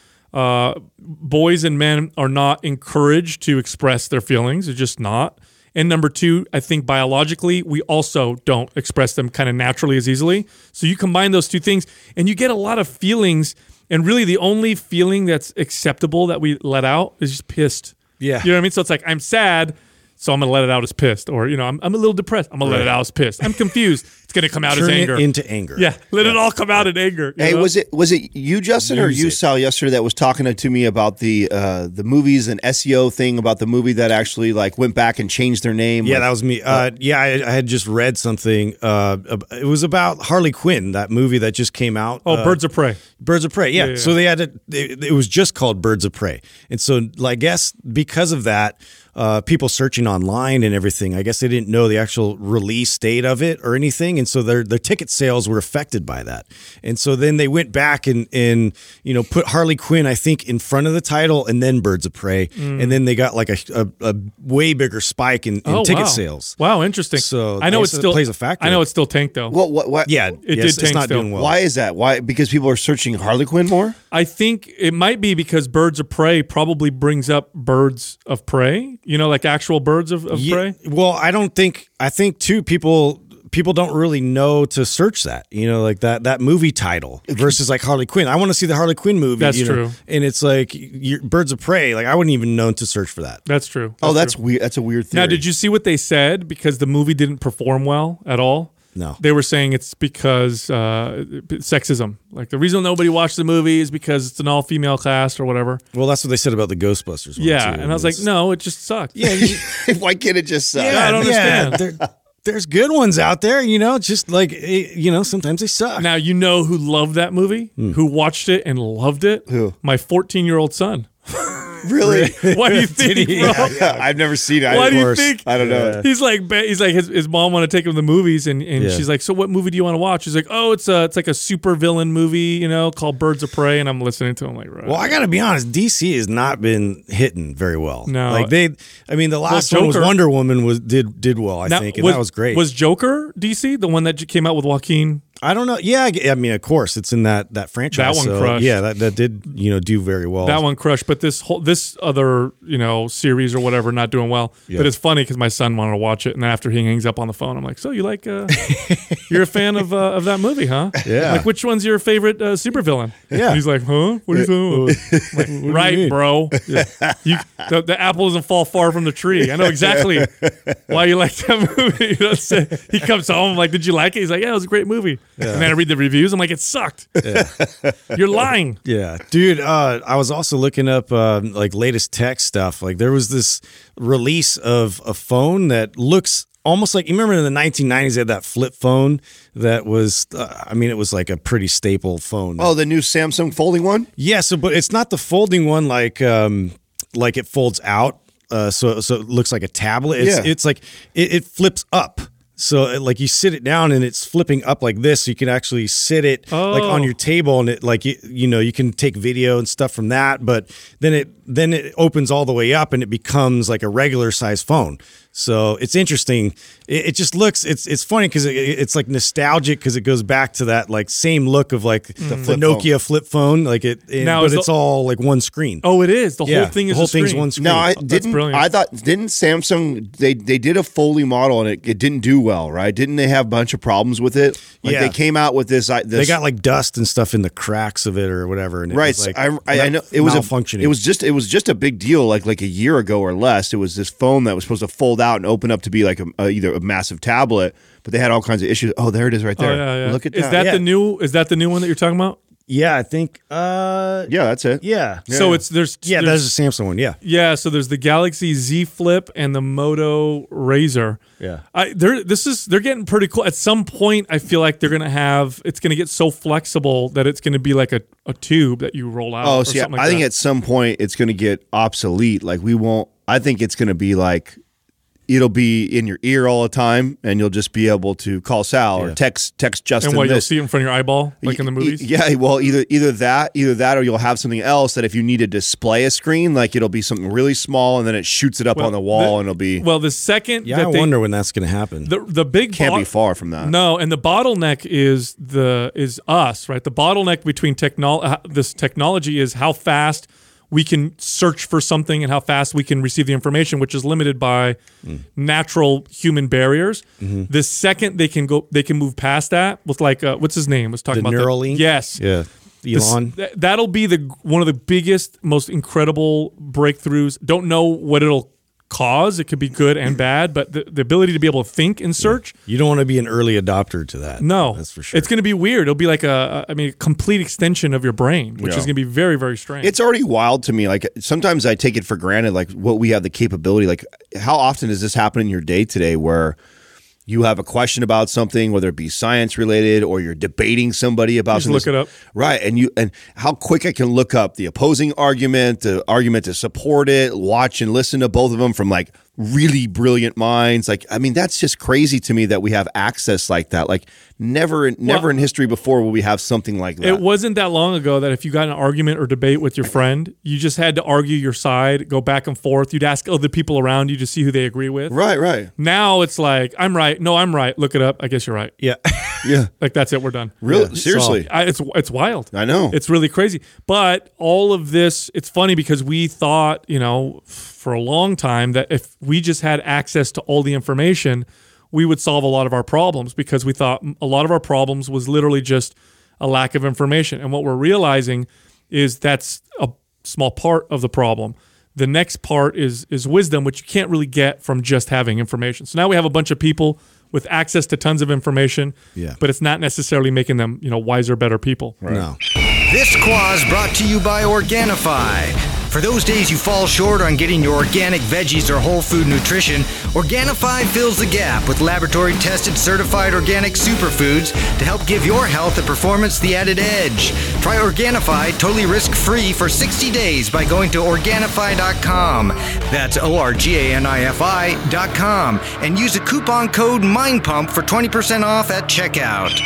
boys and men are not encouraged to express their feelings. They're just not. And number two, I think biologically, we also don't express them kind of naturally as easily. So you combine those two things and you get a lot of feelings. And really the only feeling that's acceptable that we let out is just pissed. Yeah. You know what I mean? So it's like, I'm sad, so I'm going to let it out as pissed. Or, you know, I'm a little depressed. I'm going to let it out as pissed. I'm confused. It's going to come out as Turn anger. it into anger. Yeah. Let it all come out in anger. you Hey, know? was it you, Justin, or you, Music. Sal, yesterday that was talking to me about the movies and SEO thing about the movie that actually like went back and changed their name? Yeah, Like, that was me. Yeah, I had just read something. It was about Harley Quinn, that movie that just came out. Oh, Birds of Prey. Birds of Prey. Yeah. Yeah. So they had it was just called Birds of Prey. And so I guess because of that, people searching online and everything, I guess they didn't know the actual release date of it or anything. thing, and so their ticket sales were affected by that. And so then they went back and put Harley Quinn, I think, in front of the title, and then Birds of Prey, and then they got like a way bigger spike in ticket sales. Wow, interesting. So I know it still plays a factor. I know it's still tanked though. Well, what? Yeah, it's not still. doing well. Why is that? Why? Because people are searching Harley Quinn more? I think it might be because Birds of Prey probably brings up birds of prey, like actual birds of prey. Well, I think too, people don't really know to search that, like that movie title versus like Harley Quinn. I want to see the Harley Quinn movie. That's true. And it's like Birds of Prey. Like I wouldn't even know to search for that. That's true. That's weird. That's a weird thing. Now, did you see what they said? Because the movie didn't perform well at all. No. They were saying it's because sexism. Like the reason nobody watched the movie is because it's an all-female cast or whatever. Well, that's what they said about the Ghostbusters one, yeah, too. and I was like, no, it just sucked. Yeah, Why can't it just suck? I don't understand. There's good ones out there, just like, sometimes they suck. Now, who loved that movie? Who watched it and loved it? Who? My 14-year-old son. Really? Why do you think, bro? I've never seen it. Why do you think? I don't know. He's like his mom wanted to take him to the movies, and she's like, so what movie do you want to watch? He's like, oh, it's like a super villain movie, called Birds of Prey, and I'm listening to him like, right. Well, I got to be honest, DC has not been hitting very well. No. Like the last one was Wonder Woman did well, I think, and that was great. Was Joker DC, the one that came out with Joaquin? I don't know. Yeah, I mean, of course, it's in that franchise. That one crushed. Yeah, that did do very well. That one crushed, but this other series or whatever not doing well. Yeah. But it's funny because my son wanted to watch it, and after he hangs up on the phone, I'm like, so you like you're a fan of that movie, huh? Yeah. Like which one's your favorite supervillain? Yeah. And he's like, huh? What are you talking about? Right, bro. Yeah. The apple doesn't fall far from the tree. I know exactly why you like that movie. He comes home, I'm like, did you like it? He's like, yeah, it was a great movie. Yeah. And then I read the reviews. I'm like, it sucked. Yeah. You're lying. Yeah, dude. I was also looking up like latest tech stuff. Like there was this release of a phone that looks almost like, you remember in the 1990s they had that flip phone that was, it was like a pretty staple phone. Oh, the new Samsung folding one? Yeah. So, but it's not the folding one like it folds out. So it looks like a tablet. It's like it flips up. So like you sit it down and it's flipping up like this, so you can actually sit it like on your table, and it like you can take video and stuff from that. But then it opens all the way up and it becomes like a regular size phone. So it's interesting. It just looks it's funny because it's like nostalgic because it goes back to that like same look of like the Nokia flip phone, like now but it's all like one screen. Oh, it is. The whole thing is the whole a screen. thing's one screen. No, That's brilliant. I thought didn't Samsung they did a Foley model and it didn't do well, right? Didn't they have a bunch of problems with it? Like they came out with this. They got like dust and stuff in the cracks of it or whatever. And it right. was like, I know it was malfunctioning. It was just a big deal. Like a year ago or less, it was this phone that was supposed to fold out and open up to be like either a massive tablet, but they had all kinds of issues. Oh, there it is right there. Oh, yeah. Look at that. Is that the new one that you're talking about? Yeah, I think. Yeah, that's it. Yeah. So that's a Samsung one. Yeah. Yeah. So there's the Galaxy Z Flip and the Moto Razr. Yeah. They're getting pretty cool. At some point, I feel like it's gonna get so flexible that it's gonna be like a tube that you roll out. Oh, or see, something like I think that. at some point it's going to get obsolete. Like we won't. I think it's going to be like. It'll be in your ear all the time, and you'll just be able to call Sal or text Justin. And you'll this. see it in front of your eyeball, like in the movies. Yeah, well, either that, or you'll have something else that if you need to display a screen, like it'll be something really small, and then it shoots it up on the wall, and it'll be. Well, the second. Yeah, I wonder when that's going to happen. The big can't be far from that. No, and the bottleneck is us, right? The bottleneck between this technology is how fast we can search for something and how fast we can receive the information, which is limited by natural human barriers. Mm-hmm. The second they can move past that with like what's his name? Let's talk about Neuralink. Yes. Yeah. Elon. That'll be one of the biggest, most incredible breakthroughs. Don't know what it'll cause. It could be good and bad, but the ability to be able to think and search. Yeah. You don't want to be an early adopter to that. No, that's for sure. It's going to be weird. It'll be like a complete extension of your brain, which is going to be very, very strange. It's already wild to me. Like sometimes I take it for granted, like what we have the capability. Like how often does this happen in your day today where you have a question about something, whether it be science related or you're debating somebody about something. Just look it up. Right. And how quick I can look up the opposing argument, the argument to support it, watch and listen to both of them from like really brilliant minds. Like, I mean, that's just crazy to me that we have access like that. Like, never in history before will we have something like that. It wasn't that long ago that if you got in an argument or debate with your friend, you just had to argue your side, go back and forth. You'd ask other people around you to see who they agree with. Right. Now it's like, I'm right. No, I'm right. Look it up. I guess you're right. Yeah. Yeah. Like, that's it. We're done. Really? Seriously. It's wild. I know. It's really crazy. But all of this, it's funny because we thought, for a long time that if we just had access to all the information, we would solve a lot of our problems, because we thought a lot of our problems was literally just a lack of information. And what we're realizing is that's a small part of the problem. The next part is wisdom, which you can't really get from just having information. So now we have a bunch of people with access to tons of information, but it's not necessarily making them, wiser, better people. Right. No. This Quaz brought to you by Organifi. For those days you fall short on getting your organic veggies or whole food nutrition, Organifi fills the gap with laboratory-tested, certified organic superfoods to help give your health and performance the added edge. Try Organifi totally risk-free for 60 days by going to Organifi.com. That's ORGANIFI.com. And use the coupon code MINDPUMP for 20% off at checkout.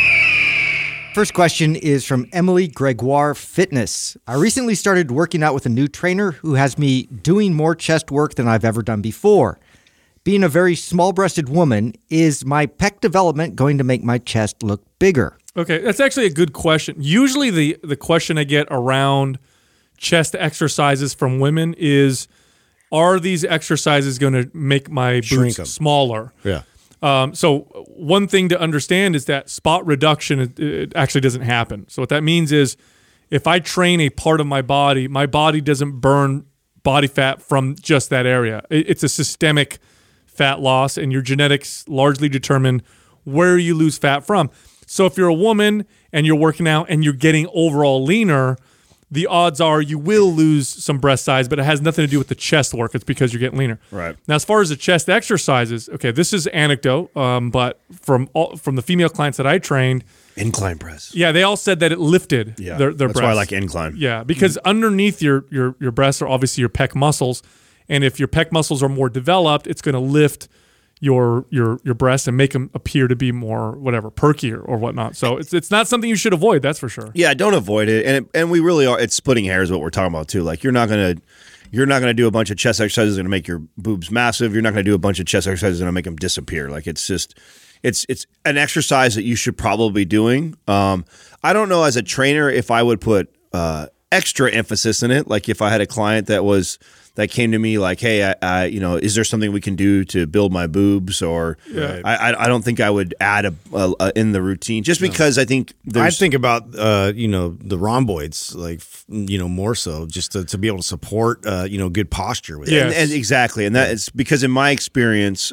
First question is from Emily Gregoire Fitness. I recently started working out with a new trainer who has me doing more chest work than I've ever done before. Being a very small-breasted woman, is my pec development going to make my chest look bigger? Okay, that's actually a good question. Usually the question I get around chest exercises from women is, are these exercises going to make my boobs smaller? Yeah. So one thing to understand is that spot reduction, it actually doesn't happen. So what that means is if I train a part of my body doesn't burn body fat from just that area. It's a systemic fat loss, and your genetics largely determine where you lose fat from. So if you're a woman and you're working out and you're getting overall leaner, the odds are you will lose some breast size, but it has nothing to do with the chest work. It's because you're getting leaner. Right. Now, as far as the chest exercises, okay, this is anecdote, but from the female clients that I trained, incline press. Yeah, they all said that it lifted their breasts. That's why I like incline. Yeah, because underneath your breasts are obviously your pec muscles, and if your pec muscles are more developed, it's going to lift your breasts and make them appear to be more perkier or whatnot. So it's not something you should avoid, that's for sure. Yeah, don't avoid it. And we really are. It's splitting hairs what we're talking about too. Like you're not gonna do a bunch of chest exercises going to make your boobs massive. You're not going to do a bunch of chest exercises going to make them disappear. Like it's just it's an exercise that you should probably be doing. I don't know as a trainer if I would put extra emphasis in it. Like if I had a client that came to me like, hey, is there something we can do to build my boobs? Or I don't think I would add a in the routine just because I think I think about the rhomboids more so just to be able to support good posture with it. And exactly, and that is because in my experience,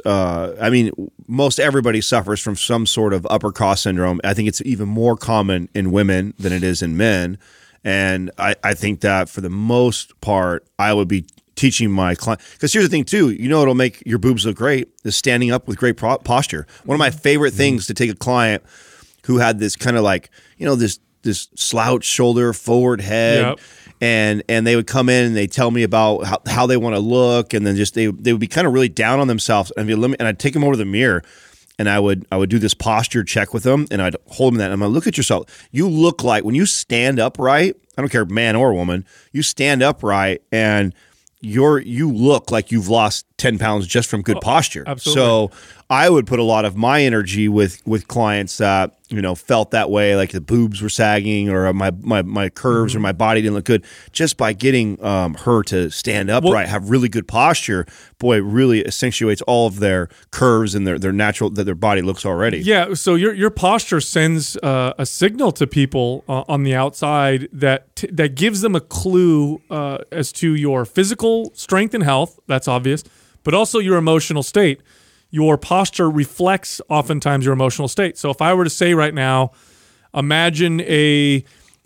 most everybody suffers from some sort of upper cross syndrome. I think it's even more common in women than it is in men, and I think that for the most part, I would be teaching my client, because here's the thing too, it'll make your boobs look great is standing up with great posture. One of my favorite things to take a client who had this kind of this slouch shoulder, forward head, and they would come in and they tell me about how they want to look, and then just they would be kind of really down on themselves, and I'd take them over to the mirror, and I would do this posture check with them, and I'd hold them that, and I'm like, look at yourself. You look like when you stand upright, I don't care man or woman, you stand upright and you look like you've lost 10 pounds just from good posture. Absolutely. So I would put a lot of my energy with clients that, felt that way, like the boobs were sagging or my curves or my body didn't look good, just by getting her to stand upright, have really good posture. Boy, it really accentuates all of their curves and their natural, that their body looks already. Yeah, so your posture sends a signal to people on the outside that gives them a clue as to your physical strength and health. That's obvious, but also your emotional state. Your posture reflects oftentimes your emotional state. So if I were to say right now, imagine a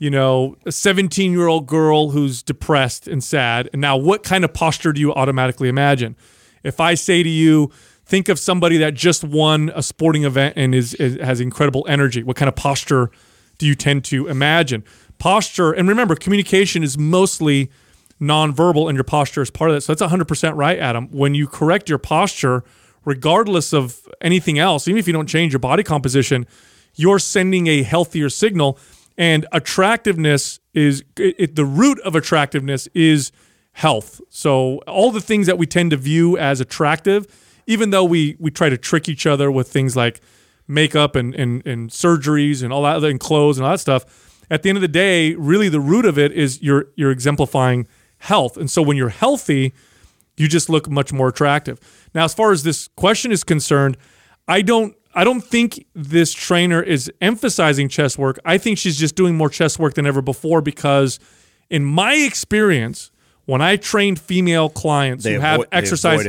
17-year-old girl who's depressed and sad, and now what kind of posture do you automatically imagine? If I say to you, think of somebody that just won a sporting event and has incredible energy, what kind of posture do you tend to imagine? Posture, and remember, communication is mostly nonverbal, and your posture is part of that. So that's 100% right, Adam. When you correct your posture, regardless of anything else, even if you don't change your body composition, you're sending a healthier signal. And attractiveness is the root of attractiveness is health. So all the things that we tend to view as attractive, even though we try to trick each other with things like makeup and surgeries and all that, and clothes and all that stuff, at the end of the day, really the root of it is you're exemplifying health. And so when you're healthy, you just look much more attractive. Now, as far as this question is concerned, I don't think this trainer is emphasizing chest work. I think she's just doing more chest work than ever before because, in my experience, when I trained female clients who have exercise,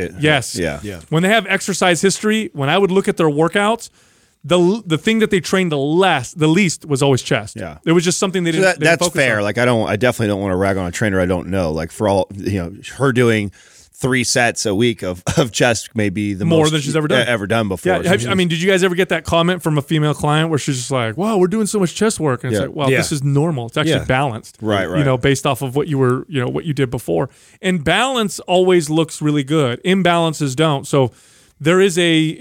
when they have exercise history, when I would look at their workouts, the thing that they trained the least was always chest. Yeah, it was just something they didn't. That's focus fair. on. Like I definitely don't want to rag on a trainer I don't know. Like for all her doing 3 sets a week of chest may be the more most than she's ever done before. Yeah, did you guys ever get that comment from a female client where she's just like, "Wow, we're doing so much chest work," and it's like, "Well, this is normal. It's actually balanced, right? Based off of what you did before. And balance always looks really good. Imbalances don't. So there is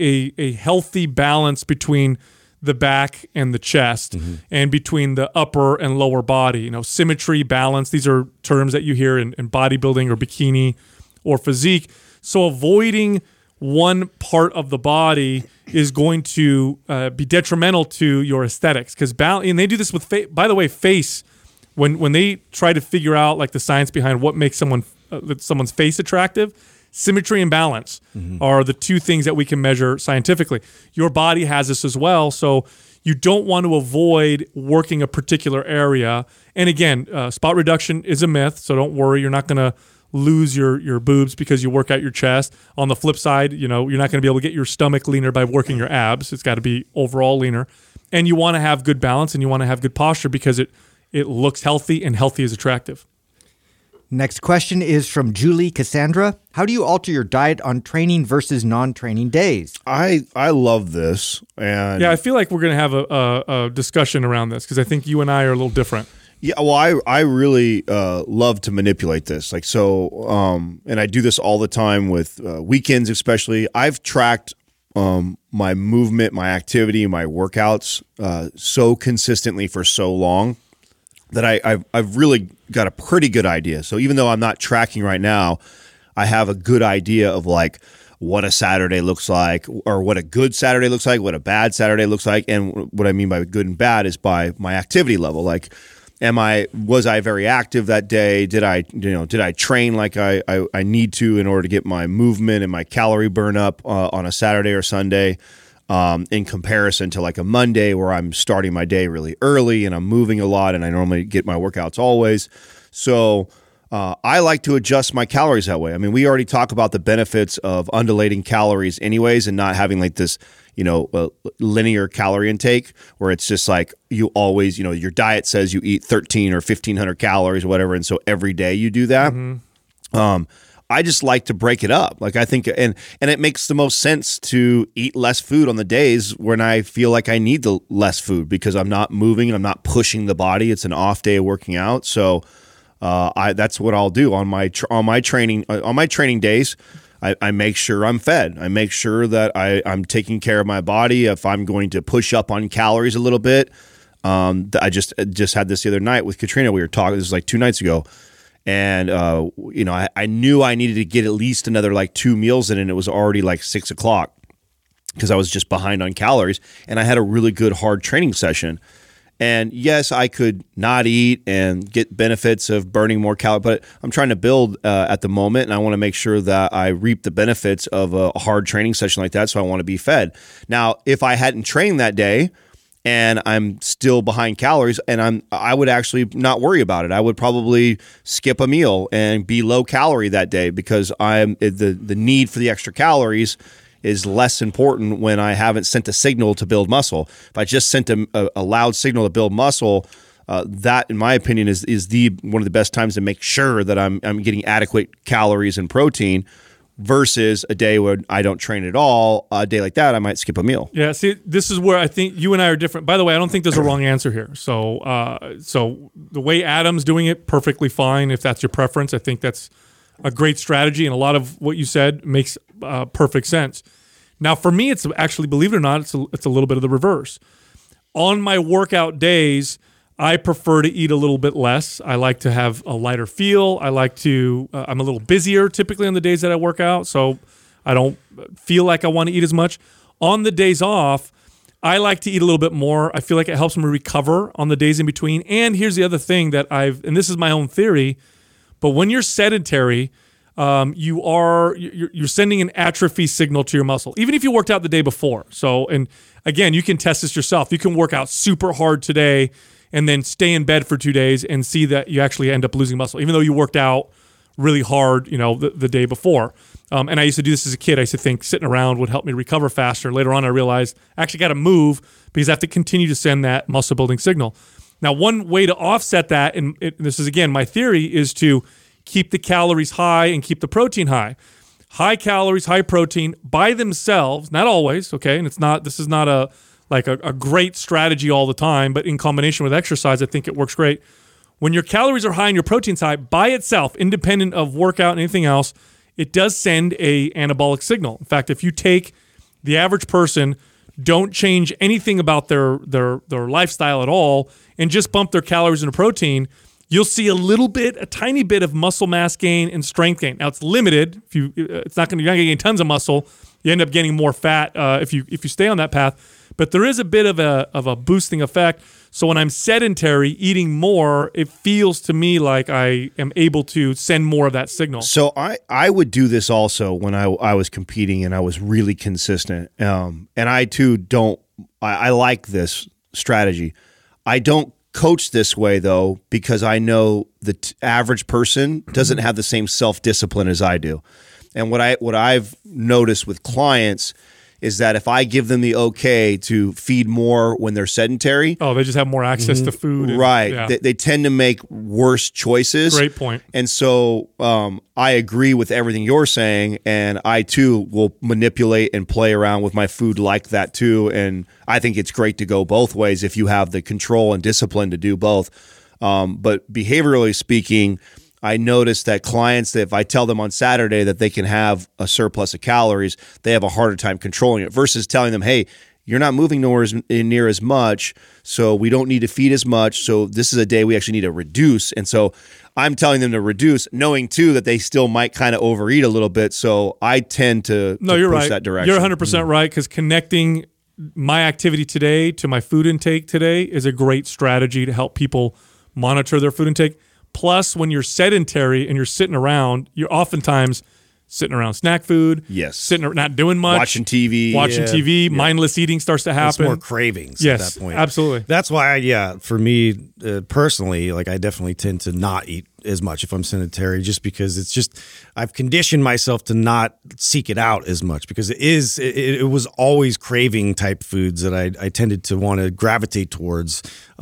a healthy balance between the back and the chest, and between the upper and lower body. Symmetry, balance. These are terms that you hear in bodybuilding or bikini or physique. So avoiding one part of the body is going to be detrimental to your aesthetics. Because and they do this with by the way, face. When they try to figure out like the science behind what makes someone's face attractive, symmetry and balance are the two things that we can measure scientifically. Your body has this as well, so you don't want to avoid working a particular area. And again, spot reduction is a myth, so don't worry. You're not going to lose your boobs because you work out your chest. On the flip side, you're not going to be able to get your stomach leaner by working your abs. It's got to be overall leaner. And you want to have good balance and you want to have good posture because it looks healthy, and healthy is attractive. Next question is from Julie Cassandra. How do you alter your diet on training versus non-training days? I love this. And yeah, I feel like we're going to have a discussion around this because I think you and I are a little different. Yeah, well, I really love to manipulate this. Like so, and I do this all the time with weekends especially. I've tracked my movement, my activity, my workouts so consistently for so long that I've really got a pretty good idea. So even though I'm not tracking right now, I have a good idea of like what a Saturday looks like, or what a good Saturday looks like, what a bad Saturday looks like. And what I mean by good and bad is by my activity level. Like, was I very active that day? Did I train like I need to in order to get my movement and my calorie burn up on a Saturday or Sunday? In comparison to like a Monday where I'm starting my day really early and I'm moving a lot and I normally get my workouts always. So I like to adjust my calories that way. I mean, we already talk about the benefits of undulating calories anyways, and not having like this, linear calorie intake where it's just like you always, your diet says you eat 13 or 1,500 calories or whatever. And so every day you do that. I just like to break it up. Like I think, and it makes the most sense to eat less food on the days when I feel like I need the less food because I'm not moving and I'm not pushing the body. It's an off day of working out. So that's what I'll do on my training days. I make sure I'm fed. I make sure that I'm taking care of my body. If I'm going to push up on calories a little bit, I just had this the other night with Katrina. We were talking. This was like 2 nights ago. And, I knew I needed to get at least another like 2 meals in, and it was already like 6 o'clock because I was just behind on calories, and I had a really good hard training session. And yes, I could not eat and get benefits of burning more calories, but I'm trying to build at the moment, and I want to make sure that I reap the benefits of a hard training session like that. So I want to be fed. Now, if I hadn't trained that day, and I'm still behind calories, and I would actually not worry about it. I would probably skip a meal and be low calorie that day because the need for the extra calories is less important when I haven't sent a signal to build muscle. If I just sent a loud signal to build muscle, that, in my opinion, is one of the best times to make sure that I'm getting adequate calories and protein. versus a day where I don't train at all. A day like that, I might skip a meal. Yeah, see, this is where I think you and I are different. By the way, I don't think there's a wrong answer here. So the way Adam's doing it, perfectly fine if that's your preference. I think that's a great strategy, and a lot of what you said makes perfect sense. Now, for me, it's actually, believe it or not, it's a little bit of the reverse. On my workout days, I prefer to eat a little bit less. I like to have a lighter feel. I like to, I'm a little busier typically on the days that I work out, so I don't feel like I want to eat as much. On the days off, I like to eat a little bit more. I feel like it helps me recover on the days in between. And here's the other thing that and this is my own theory, but when you're sedentary, you're sending an atrophy signal to your muscle, even if you worked out the day before. So, and again, you can test this yourself. You can work out super hard today and then stay in bed for 2 days and see that you actually end up losing muscle, even though you worked out really hard, the day before. And I used to do this as a kid. I used to think sitting around would help me recover faster. Later on, I realized I actually got to move because I have to continue to send that muscle building signal. Now, one way to offset that, and this is, again, my theory, is to keep the calories high and keep the protein high. High calories, high protein by themselves, not always, okay? And this is not a great strategy all the time, but in combination with exercise, I think it works great. When your calories are high and your protein's high, by itself, independent of workout and anything else, it does send a anabolic signal. In fact, if you take the average person, don't change anything about their lifestyle at all, and just bump their calories and protein, you'll see a tiny bit of muscle mass gain and strength gain. Now, it's limited. You're not going to gain tons of muscle. You end up gaining more fat if you stay on that path. But there is a bit of a boosting effect. So when I'm sedentary, eating more, it feels to me like I am able to send more of that signal. So I would do this also when I was competing and I was really consistent. And I too I like this strategy. I don't coach this way though, because I know the average person doesn't have the same self-discipline as I do. And what I've noticed with clients is that if I give them the okay to feed more when they're sedentary, they just have more access to food. Right. Yeah. They tend to make worse choices. Great point. And so I agree with everything you're saying, and I too will manipulate and play around with my food like that too. And I think it's great to go both ways if you have the control and discipline to do both. But behaviorally speaking, I noticed that clients, that if I tell them on Saturday that they can have a surplus of calories, they have a harder time controlling it versus telling them, hey, you're not moving near as much, so we don't need to feed as much. So this is a day we actually need to reduce. And so I'm telling them to reduce, knowing too that they still might kind of overeat a little bit. So I tend to you're push right. that direction. You're 100% right, because connecting my activity today to my food intake today is a great strategy to help people monitor their food intake. Plus, when you're sedentary and you're sitting around, you're oftentimes sitting around snack food. Yes. Not doing much. Watching TV. Yeah. Mindless eating starts to happen. It's more cravings at that point. Absolutely. That's why, for me personally, I definitely tend to not eat as much if I'm sedentary, just because I've conditioned myself to not seek it out as much, because it was always craving type foods that I tended to want to gravitate towards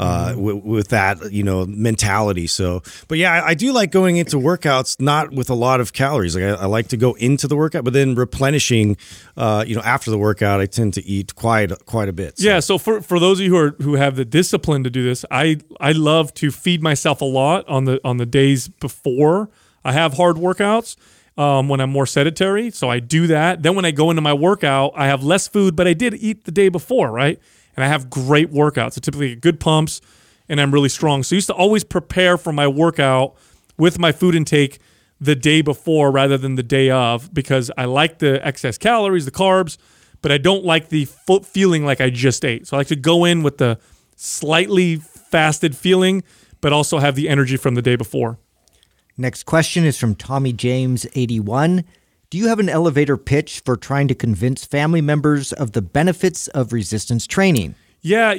with that, mentality. So, but yeah, I do like going into workouts, not with a lot of calories. I like to go into the workout, but then replenishing, after the workout, I tend to eat quite a bit. So. Yeah. So for those of you who have the discipline to do this, I love to feed myself a lot on the days before I have hard workouts, when I'm more sedentary. So I do that. Then when I go into my workout, I have less food, but I did eat the day before, right? And I have great workouts. So typically get good pumps, and I'm really strong. So I used to always prepare for my workout with my food intake the day before rather than the day of, because I like the excess calories, the carbs, but I don't like the feeling like I just ate. So I like to go in with the slightly fasted feeling, but also have the energy from the day before. Next question is from Tommy James 81. Do you have an elevator pitch for trying to convince family members of the benefits of resistance training? Yeah,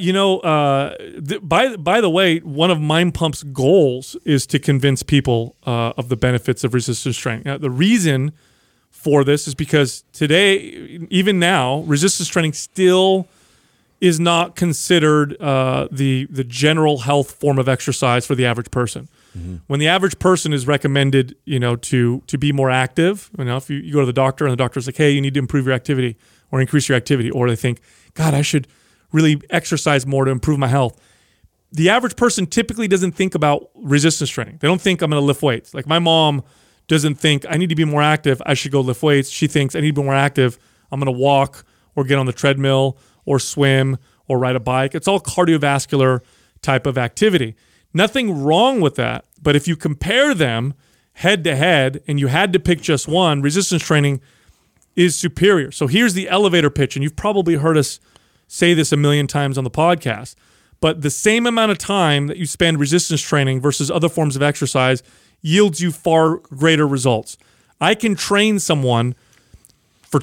by the way, one of Mind Pump's goals is to convince people of the benefits of resistance training. Now, the reason for this is because today, even now, resistance training still is not considered the general health form of exercise for the average person. When the average person is recommended, to be more active, if you go to the doctor and the doctor's like, hey, you need to improve your activity or increase your activity, or they think, God, I should really exercise more to improve my health. The average person typically doesn't think about resistance training. They don't think I'm going to lift weights. Like my mom doesn't think I need to be more active, I should go lift weights. She thinks I need to be more active, I'm going to walk or get on the treadmill or swim or ride a bike. It's all cardiovascular type of activity. Nothing wrong with that. But if you compare them head to head and you had to pick just one, resistance training is superior. So here's the elevator pitch, and you've probably heard us say this a million times on the podcast, but the same amount of time that you spend resistance training versus other forms of exercise yields you far greater results. I can train someone for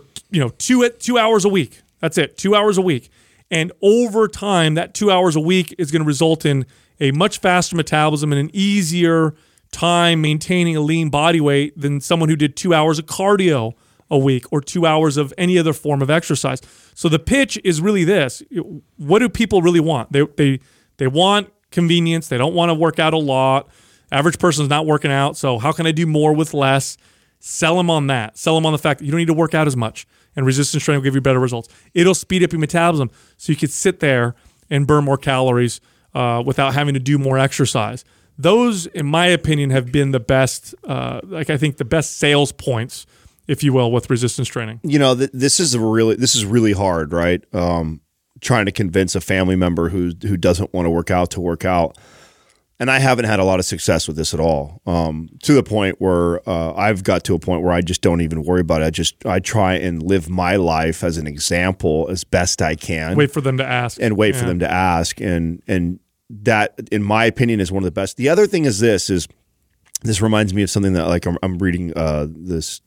2 hours a week. That's it, 2 hours a week. And over time, that 2 hours a week is going to result in a much faster metabolism and an easier time maintaining a lean body weight than someone who did 2 hours of cardio a week or 2 hours of any other form of exercise. So the pitch is really this. What do people really want? They want convenience. They don't want to work out a lot. Average person's not working out, so how can I do more with less? Sell them on that. Sell them on the fact that you don't need to work out as much, and resistance training will give you better results. It'll speed up your metabolism so you could sit there and burn more calories without having to do more exercise. Those, in my opinion, have been the best, I think the best sales points, if you will, with resistance training. This is really hard, right? Trying to convince a family member who doesn't want to work out. And I haven't had a lot of success with this at all, to the point where I've got to a point where I just don't even worry about it. I try and live my life as an example as best I can. Wait for them to ask. And wait for them to ask. And that, in my opinion, is one of the best. The other thing is this reminds me of something that, like, I'm reading this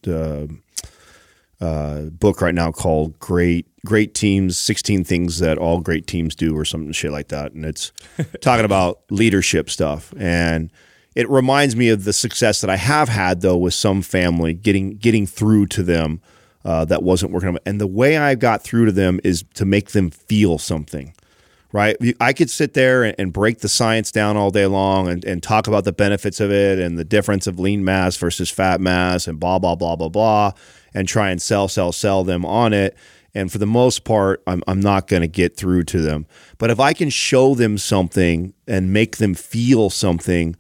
book right now called Great Teams, 16 Things That All Great Teams Do, or some shit like that. And it's talking about leadership stuff. And it reminds me of the success that I have had, though, with some family, getting through to them that wasn't working out. And the way I got through to them is to make them feel something, right? I could sit there and break the science down all day long and talk about the benefits of it and the difference of lean mass versus fat mass and blah, blah, blah, blah, blah, and try and sell them on it. And for the most part, I'm not going to get through to them. But if I can show them something and make them feel something,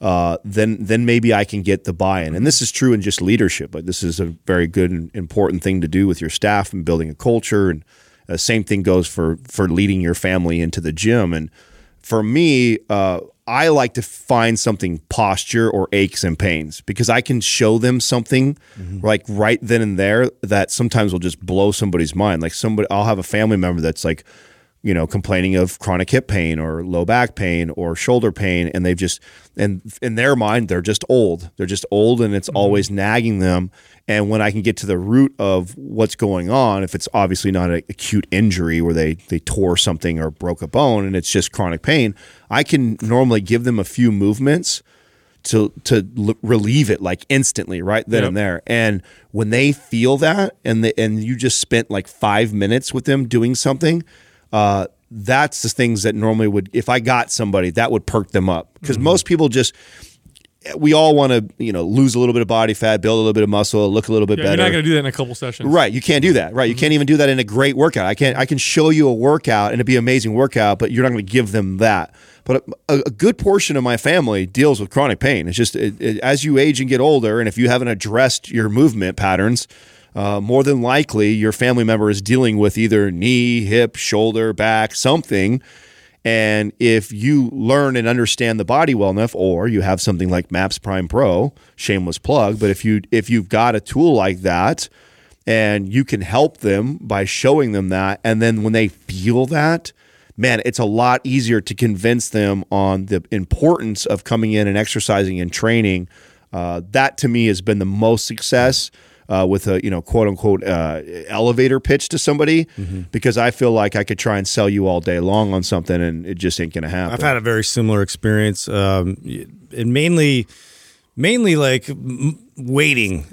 then maybe I can get the buy-in. And this is true in just leadership. Like, this is a very good and important thing to do with your staff and building a culture. And the same thing goes for leading your family into the gym. And for me, I like to find something posture or aches and pains, because I can show them something like right then and there that sometimes will just blow somebody's mind. Like, I'll have a family member that's like, complaining of chronic hip pain or low back pain or shoulder pain, and they've just, and in their mind, they're just old. They're just old, and it's always nagging them. And when I can get to the root of what's going on, if it's obviously not an acute injury where they tore something or broke a bone and it's just chronic pain, I can normally give them a few movements to relieve it, like, instantly, right then and there. And when they feel that, and you just spent like 5 minutes with them doing something, that's the things that normally would, if I got somebody, that would perk them up. Because most people we all want to, lose a little bit of body fat, build a little bit of muscle, look a little bit better. You're not going to do that in a couple sessions. Right. You can't do that. Right. You can't even do that in a great workout. I can show you a workout and it'd be an amazing workout, but you're not going to give them that. But a good portion of my family deals with chronic pain. It's just as you age and get older, and if you haven't addressed your movement patterns, more than likely your family member is dealing with either knee, hip, shoulder, back, something. And if you learn and understand the body well enough, or you have something like MAPS Prime Pro, shameless plug, but if you've got a tool like that and you can help them by showing them that, and then when they feel that, man, it's a lot easier to convince them on the importance of coming in and exercising and training. That to me has been the most success. With a quote unquote elevator pitch to somebody, because I feel like I could try and sell you all day long on something and it just ain't gonna happen. I've had a very similar experience, and mainly Mainly like waiting,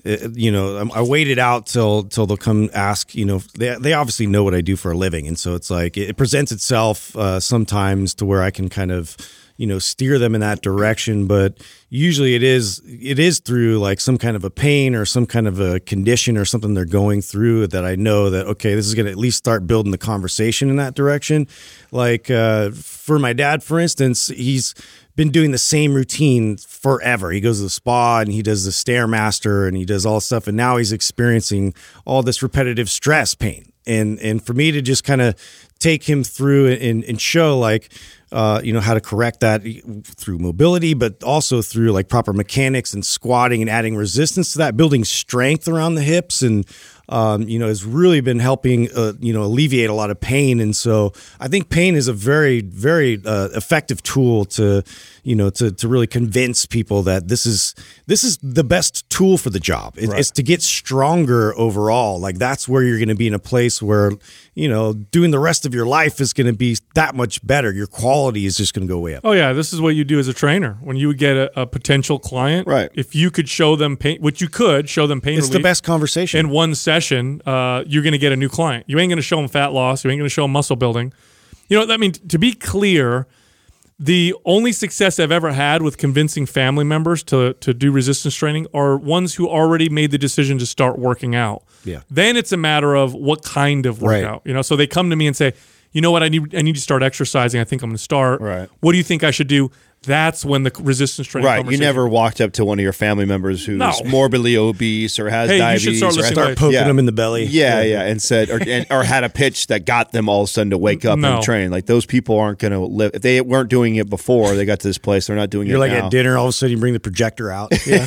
I waited out till they'll come ask, they obviously know what I do for a living. And so it's like, it presents itself sometimes to where I can kind of, steer them in that direction. But usually it is through like some kind of a pain or some kind of a condition or something they're going through that I know that, okay, this is going to at least start building the conversation in that direction. Like for my dad, for instance, he's been doing the same routine forever. He goes to the spa and he does the Stairmaster and he does all stuff. And now he's experiencing all this repetitive stress pain. And for me to just kind of take him through and show like, how to correct that through mobility, but also through like proper mechanics and squatting and adding resistance to that, building strength around the hips and, has really been helping, alleviate a lot of pain. And so I think pain is a very, very effective tool to really convince people that this is the best tool for the job. It's to get stronger overall. Like that's where you're going to be in a place where, doing the rest of your life is going to be that much better. Your quality is just going to go way up. Oh yeah. This is what you do as a trainer. When you would get a potential client, right? If you could show them pain, which you could show them pain it's relief the best conversation. in one session, you're going to get a new client. You ain't going to show them fat loss. You ain't going to show them muscle building. I mean, to be clear, the only success I've ever had with convincing family members to do resistance training are ones who already made the decision to start working out. Yeah. Then it's a matter of what kind of workout. So they come to me and say, you know what, I need to start exercising. I think I'm going to start. Right. What do you think I should do? That's when the resistance training Right. You conversation. never walked up to one of your family members who's morbidly obese or has Hey, you diabetes. should start listening Start poking them in the belly. Yeah, and said, or had a pitch that got them all of a sudden to wake up No. and train. Like those people aren't going to live. If they weren't doing it before they got to this place, they're not doing You're it like now. at dinner, all of a sudden you bring the projector out. Yeah.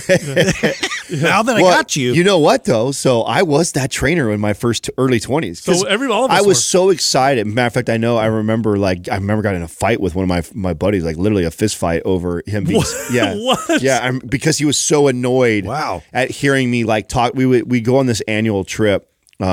Now that I Well, got you. You know what though? So I was that trainer in my first early 20s. So all of us I was were. so excited. Matter of fact, I remember got in a fight with one of my buddies, like literally a fist fight over him being What? because he was so annoyed Wow. at hearing me like talk. We go on this annual trip.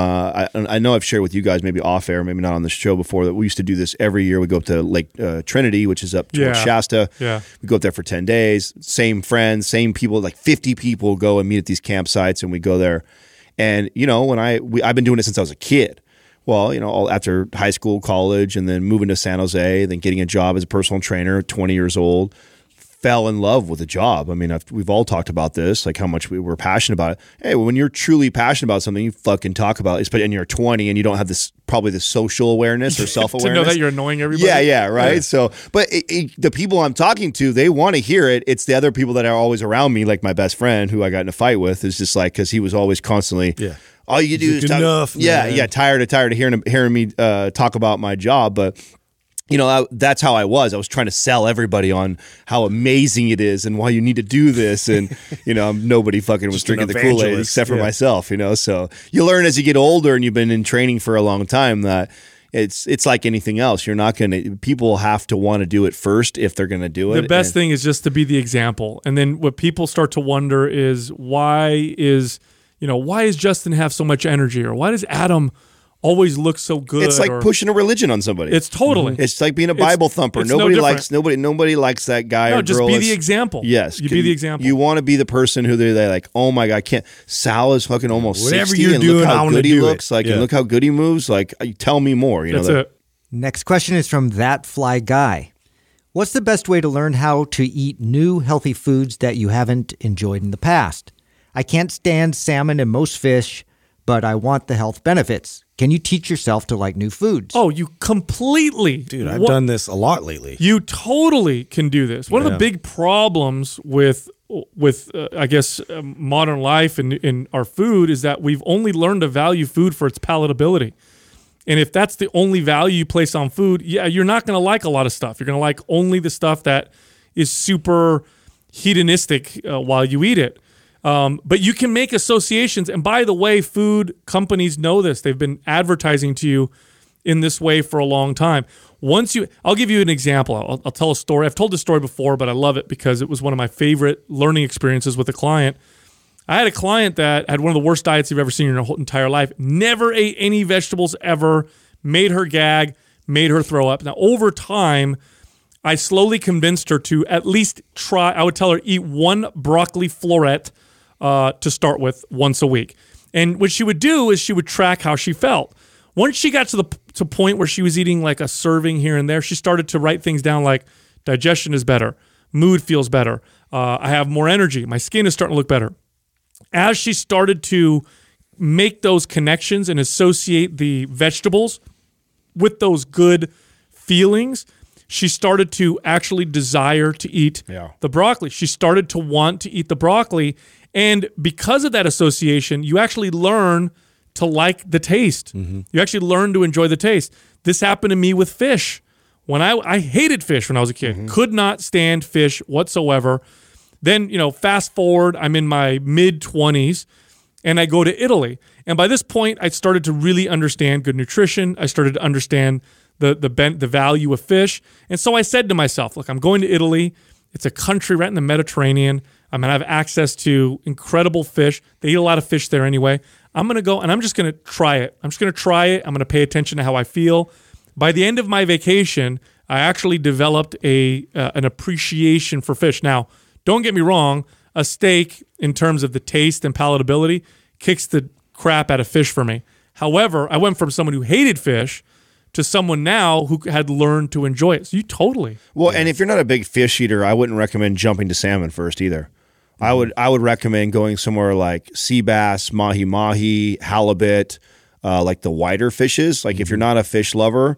I know I've shared with you guys maybe off air, maybe not on the show before, that we used to do this every year. We go up to Lake Trinity, which is up towards Shasta. Yeah. We go up there for 10 days. Same friends, same people, like 50 people go and meet at these campsites, and we go there. And when I've been doing it since I was a kid. Well, after high school, college, and then moving to San Jose, then getting a job as a personal trainer, 20 years old. Fell in love with the job. I mean, we've all talked about this, like how much we were passionate about it. Hey, when you're truly passionate about something, you fucking talk about it. And you're 20 and you don't have probably the social awareness or self-awareness. To know that you're annoying everybody. Yeah, right. Yeah. So, but the people I'm talking to, they want to hear it. It's the other people that are always around me, like my best friend who I got in a fight with, is just like, because he was always constantly, all you do is talk. Enough, man. Tired of hearing me talk about my job, but. That's how I was. I was trying to sell everybody on how amazing it is and why you need to do this. And, nobody fucking was drinking the Kool-Aid except for myself, So you learn as you get older and you've been in training for a long time that it's like anything else. You're not going to, people have to want to do it first if they're going to do it. The best thing is just to be the example. And then what people start to wonder is why is Justin have so much energy, or why does Adam always look so good? It's like pushing a religion on somebody. It's totally. It's like being a Bible thumper. It's Nobody no likes that guy or girl. Just be the example. Yes. You be the example. You want to be the person who they're like, oh my God, I can't. Sal is fucking almost Whatever 60 you're and doing, look I how wanna good he do it. looks. Like, and look how good he moves. Like, tell me more. That's it. Next question is from That Fly Guy. What's the best way to learn how to eat new healthy foods that you haven't enjoyed in the past? I can't stand salmon and most fish, but I want the health benefits. Can you teach yourself to like new foods? Oh, you completely. Dude, I've done this a lot lately. You totally can do this. One of the big problems with modern life and in our food is that we've only learned to value food for its palatability. And if that's the only value you place on food, you're not going to like a lot of stuff. You're going to like only the stuff that is super hedonistic while you eat it. But you can make associations. And by the way, food companies know this. They've been advertising to you in this way for a long time. I'll give you an example. I'll tell a story. I've told this story before, but I love it because it was one of my favorite learning experiences with a client. I had a client that had one of the worst diets you've ever seen in her whole entire life. Never ate any vegetables ever. Made her gag. Made her throw up. Now, over time, I slowly convinced her to at least try. I would tell her eat one broccoli floret to start with once a week. And what she would do is she would track how she felt. Once she got to the point where she was eating like a serving here and there, she started to write things down like digestion is better, mood feels better, I have more energy, my skin is starting to look better. As she started to make those connections and associate the vegetables with those good feelings, she started to actually desire to eat the broccoli. She started to want to eat the broccoli. And because of that association, you actually learn to like the taste. Mm-hmm. You actually learn to enjoy the taste. This happened to me with fish. When I hated fish when I was a kid, could not stand fish whatsoever. Then, fast forward, I'm in my mid-20s, and I go to Italy. And by this point, I started to really understand good nutrition. I started to understand the value of fish. And so I said to myself, look, I'm going to Italy. It's a country right in the Mediterranean. I'm going to have access to incredible fish. They eat a lot of fish there anyway. I'm going to go, and I'm just going to try it. I'm going to pay attention to how I feel. By the end of my vacation, I actually developed an appreciation for fish. Now, don't get me wrong, a steak, in terms of the taste and palatability, kicks the crap out of fish for me. However, I went from someone who hated fish to someone now who had learned to enjoy it. So you totally. Well, and if you're not a big fish eater, I wouldn't recommend jumping to salmon first either. I would recommend going somewhere like sea bass, mahi-mahi, halibut, like the wider fishes. Like if you're not a fish lover,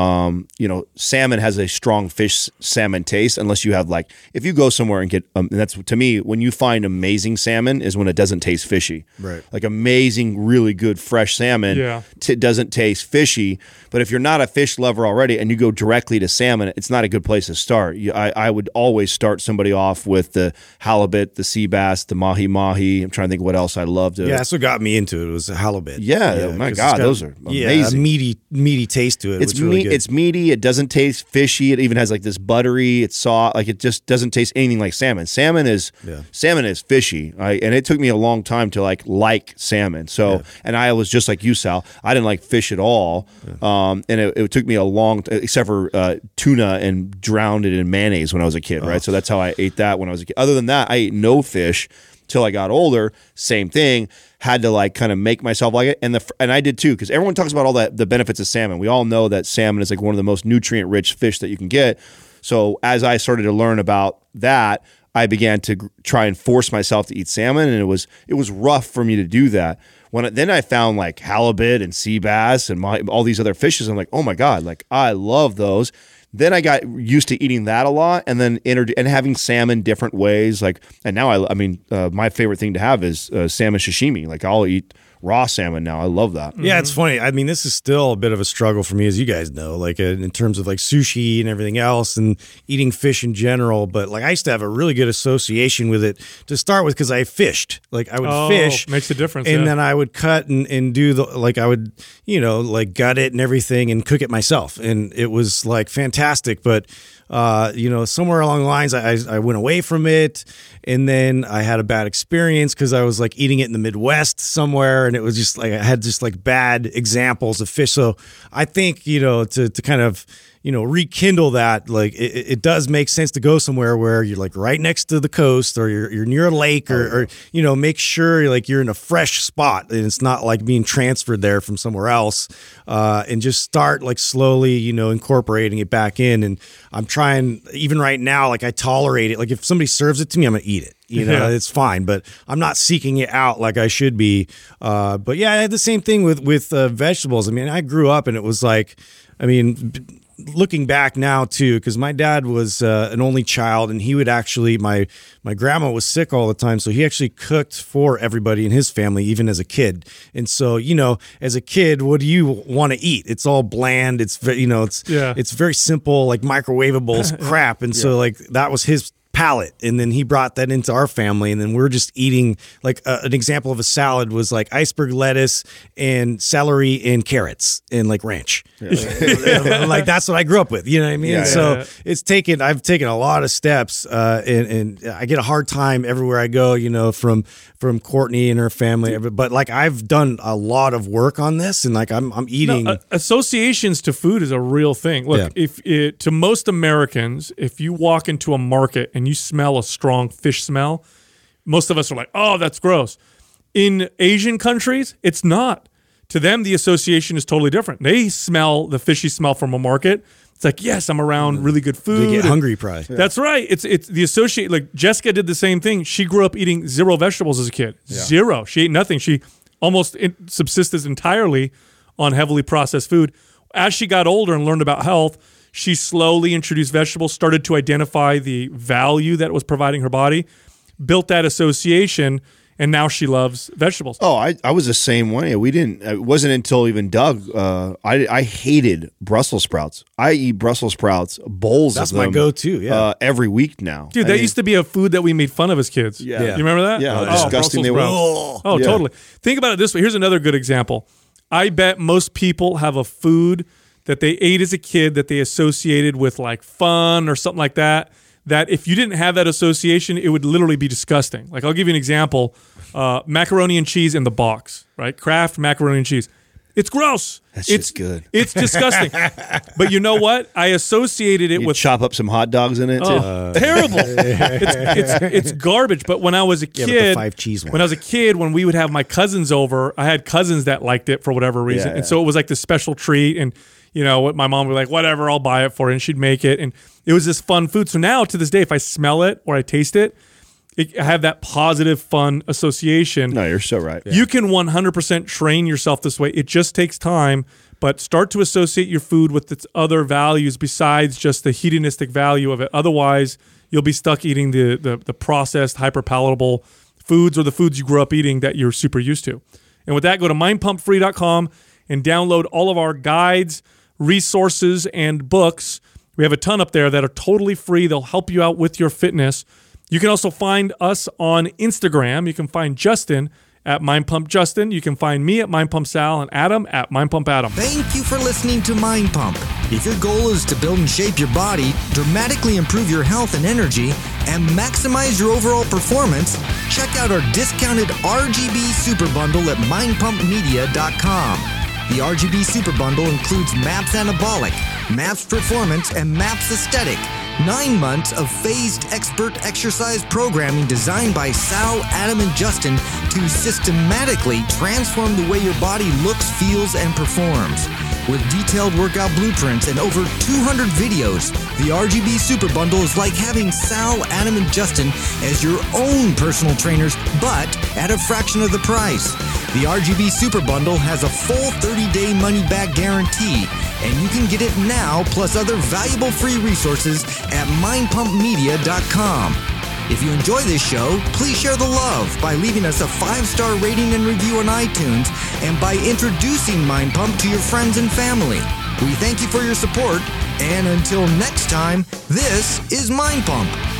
salmon has a strong fish salmon taste unless you have if you go somewhere and get, and that's to me, when you find amazing salmon is when it doesn't taste fishy. Right. Like amazing, really good fresh salmon doesn't taste fishy. But if you're not a fish lover already and you go directly to salmon, it's not a good place to start. I would always start somebody off with the halibut, the sea bass, the mahi-mahi. I'm trying to think what else I loved. Yeah, that's what got me into it. It was the halibut. Yeah, my God, those are amazing. Yeah, meaty taste to it. It's really good. It's meaty. It doesn't taste fishy. It even has this buttery. It's soft. It just doesn't taste anything like salmon. Salmon is fishy. And it took me a long time to like salmon. So, and I was just like you, Sal. I didn't like fish at all. And it took me a long, except for tuna, and drowned it in mayonnaise when I was a kid. Right. So that's how I ate that when I was a kid. Other than that, I ate no fish till I got older. Same thing. Had to kind of make myself like it, and I did too, because everyone talks about all the benefits of salmon. We all know that salmon is one of the most nutrient rich fish that you can get. So as I started to learn about that, I began to try and force myself to eat salmon, and it was rough for me to do that. Then I found halibut and sea bass and all these other fishes. I'm like, oh my God, I love those. Then I got used to eating that a lot, and then and having salmon different ways. And now my favorite thing to have is salmon sashimi. I'll eat raw salmon now. I love that. Yeah, it's funny. This is still a bit of a struggle for me, as you guys know, in terms of sushi and everything else and eating fish in general. But I used to have a really good association with it to start with, because I fished. I would fish. Makes a difference. And then I would cut and do I would, gut it and everything and cook it myself. And it was fantastic. But somewhere along the lines, I went away from it, and then I had a bad experience because I was eating it in the Midwest somewhere, and it was just I had just bad examples of fish. So I think to kind of rekindle that, it does make sense to go somewhere where you're right next to the coast, or you're near a lake, or make sure you're in a fresh spot and it's not being transferred there from somewhere else, and just start slowly incorporating it back in. And I'm trying, even right now, I tolerate it. If somebody serves it to me, I'm gonna eat it. It's fine, but I'm not seeking it out like I should be. But yeah, I had the same thing with vegetables. I grew up, and it was looking back now too, because my dad was an only child, and he would actually, my grandma was sick all the time, so he actually cooked for everybody in his family, even as a kid. And so, as a kid, what do you want to eat? It's all bland. It's it's very simple, microwavable crap. And so that was his palate, and then he brought that into our family, and then we're just eating like an example of a salad was like iceberg lettuce and celery and carrots and like ranch. Like that's what I grew up with, you know what I mean? Yeah, so I've taken a lot of steps, and I get a hard time everywhere I go, you know, from Courtney and her family, but like I've done a lot of work on this, and like I'm eating. No, associations to food is a real thing. Look, to most Americans, if you walk into a market and you smell a strong fish smell, most of us are like, oh, that's gross. In Asian countries, it's not. To them, the association is totally different. They smell the fishy smell from a market. It's like, yes, I'm around really good food. They get hungry probably. That's right. It's the associate. Like Jessica did the same thing. She grew up eating 0 vegetables as a kid. Yeah. 0. She ate nothing. She almost subsisted entirely on heavily processed food. As she got older and learned about health, she slowly introduced vegetables, started to identify the value that it was providing her body, built that association, and now she loves vegetables. Oh, I was the same way. It wasn't until even Doug, I hated Brussels sprouts. I eat Brussels sprouts, bowls That's of them. my go-to, every week now. Dude, that used to be a food that we made fun of as kids. Yeah. You remember that? Yeah, how disgusting they were. Oh, totally. Think about it this way. Here's another good example. I bet most people have a food that they ate as a kid that they associated with like fun or something like that, that if you didn't have that association, it would literally be disgusting. Like I'll give you an example. Macaroni and cheese in the box, right? Kraft macaroni and cheese. It's gross. It's good. It's disgusting. But you know what? I associated it You with chop up some hot dogs in it too. terrible. It's garbage. But when I was a kid, the 5-cheese one. when I was a kid, when we would have my cousins over, I had cousins that liked it for whatever reason, and so it was like this special treat. And you know what, my mom would be like, whatever, I'll buy it for her, and she'd make it, and it was this fun food. So now to this day, if I smell it or I taste it, I have that positive, fun association. No, you're so right. You can 100% train yourself this way. It just takes time, but start to associate your food with its other values besides just the hedonistic value of it. Otherwise, you'll be stuck eating the processed, hyper-palatable foods or the foods you grew up eating that you're super used to. And with that, go to mindpumpfree.com and download all of our guides, resources, and books. We have a ton up there that are totally free. They'll help you out with your fitness. You can also find us on Instagram. You can find Justin at MindPumpJustin. You can find me at MindPumpSal and Adam at MindPumpAdam. Thank you for listening to Mind Pump. If your goal is to build and shape your body, dramatically improve your health and energy, and maximize your overall performance, check out our discounted RGB Super Bundle at MindPumpMedia.com. The RGB Super Bundle includes MAPS Anabolic, MAPS Performance, and MAPS Aesthetic. 9 months of phased expert exercise programming designed by Sal, Adam, and Justin to systematically transform the way your body looks, feels, and performs. With detailed workout blueprints and over 200 videos, the RGB Super Bundle is like having Sal, Adam, and Justin as your own personal trainers, but at a fraction of the price. The RGB Super Bundle has a full 30-day money-back guarantee, and you can get it now plus other valuable free resources at mindpumpmedia.com. If you enjoy this show, please share the love by leaving us a 5-star rating and review on iTunes and by introducing Mind Pump to your friends and family. We thank you for your support, and until next time, this is Mind Pump.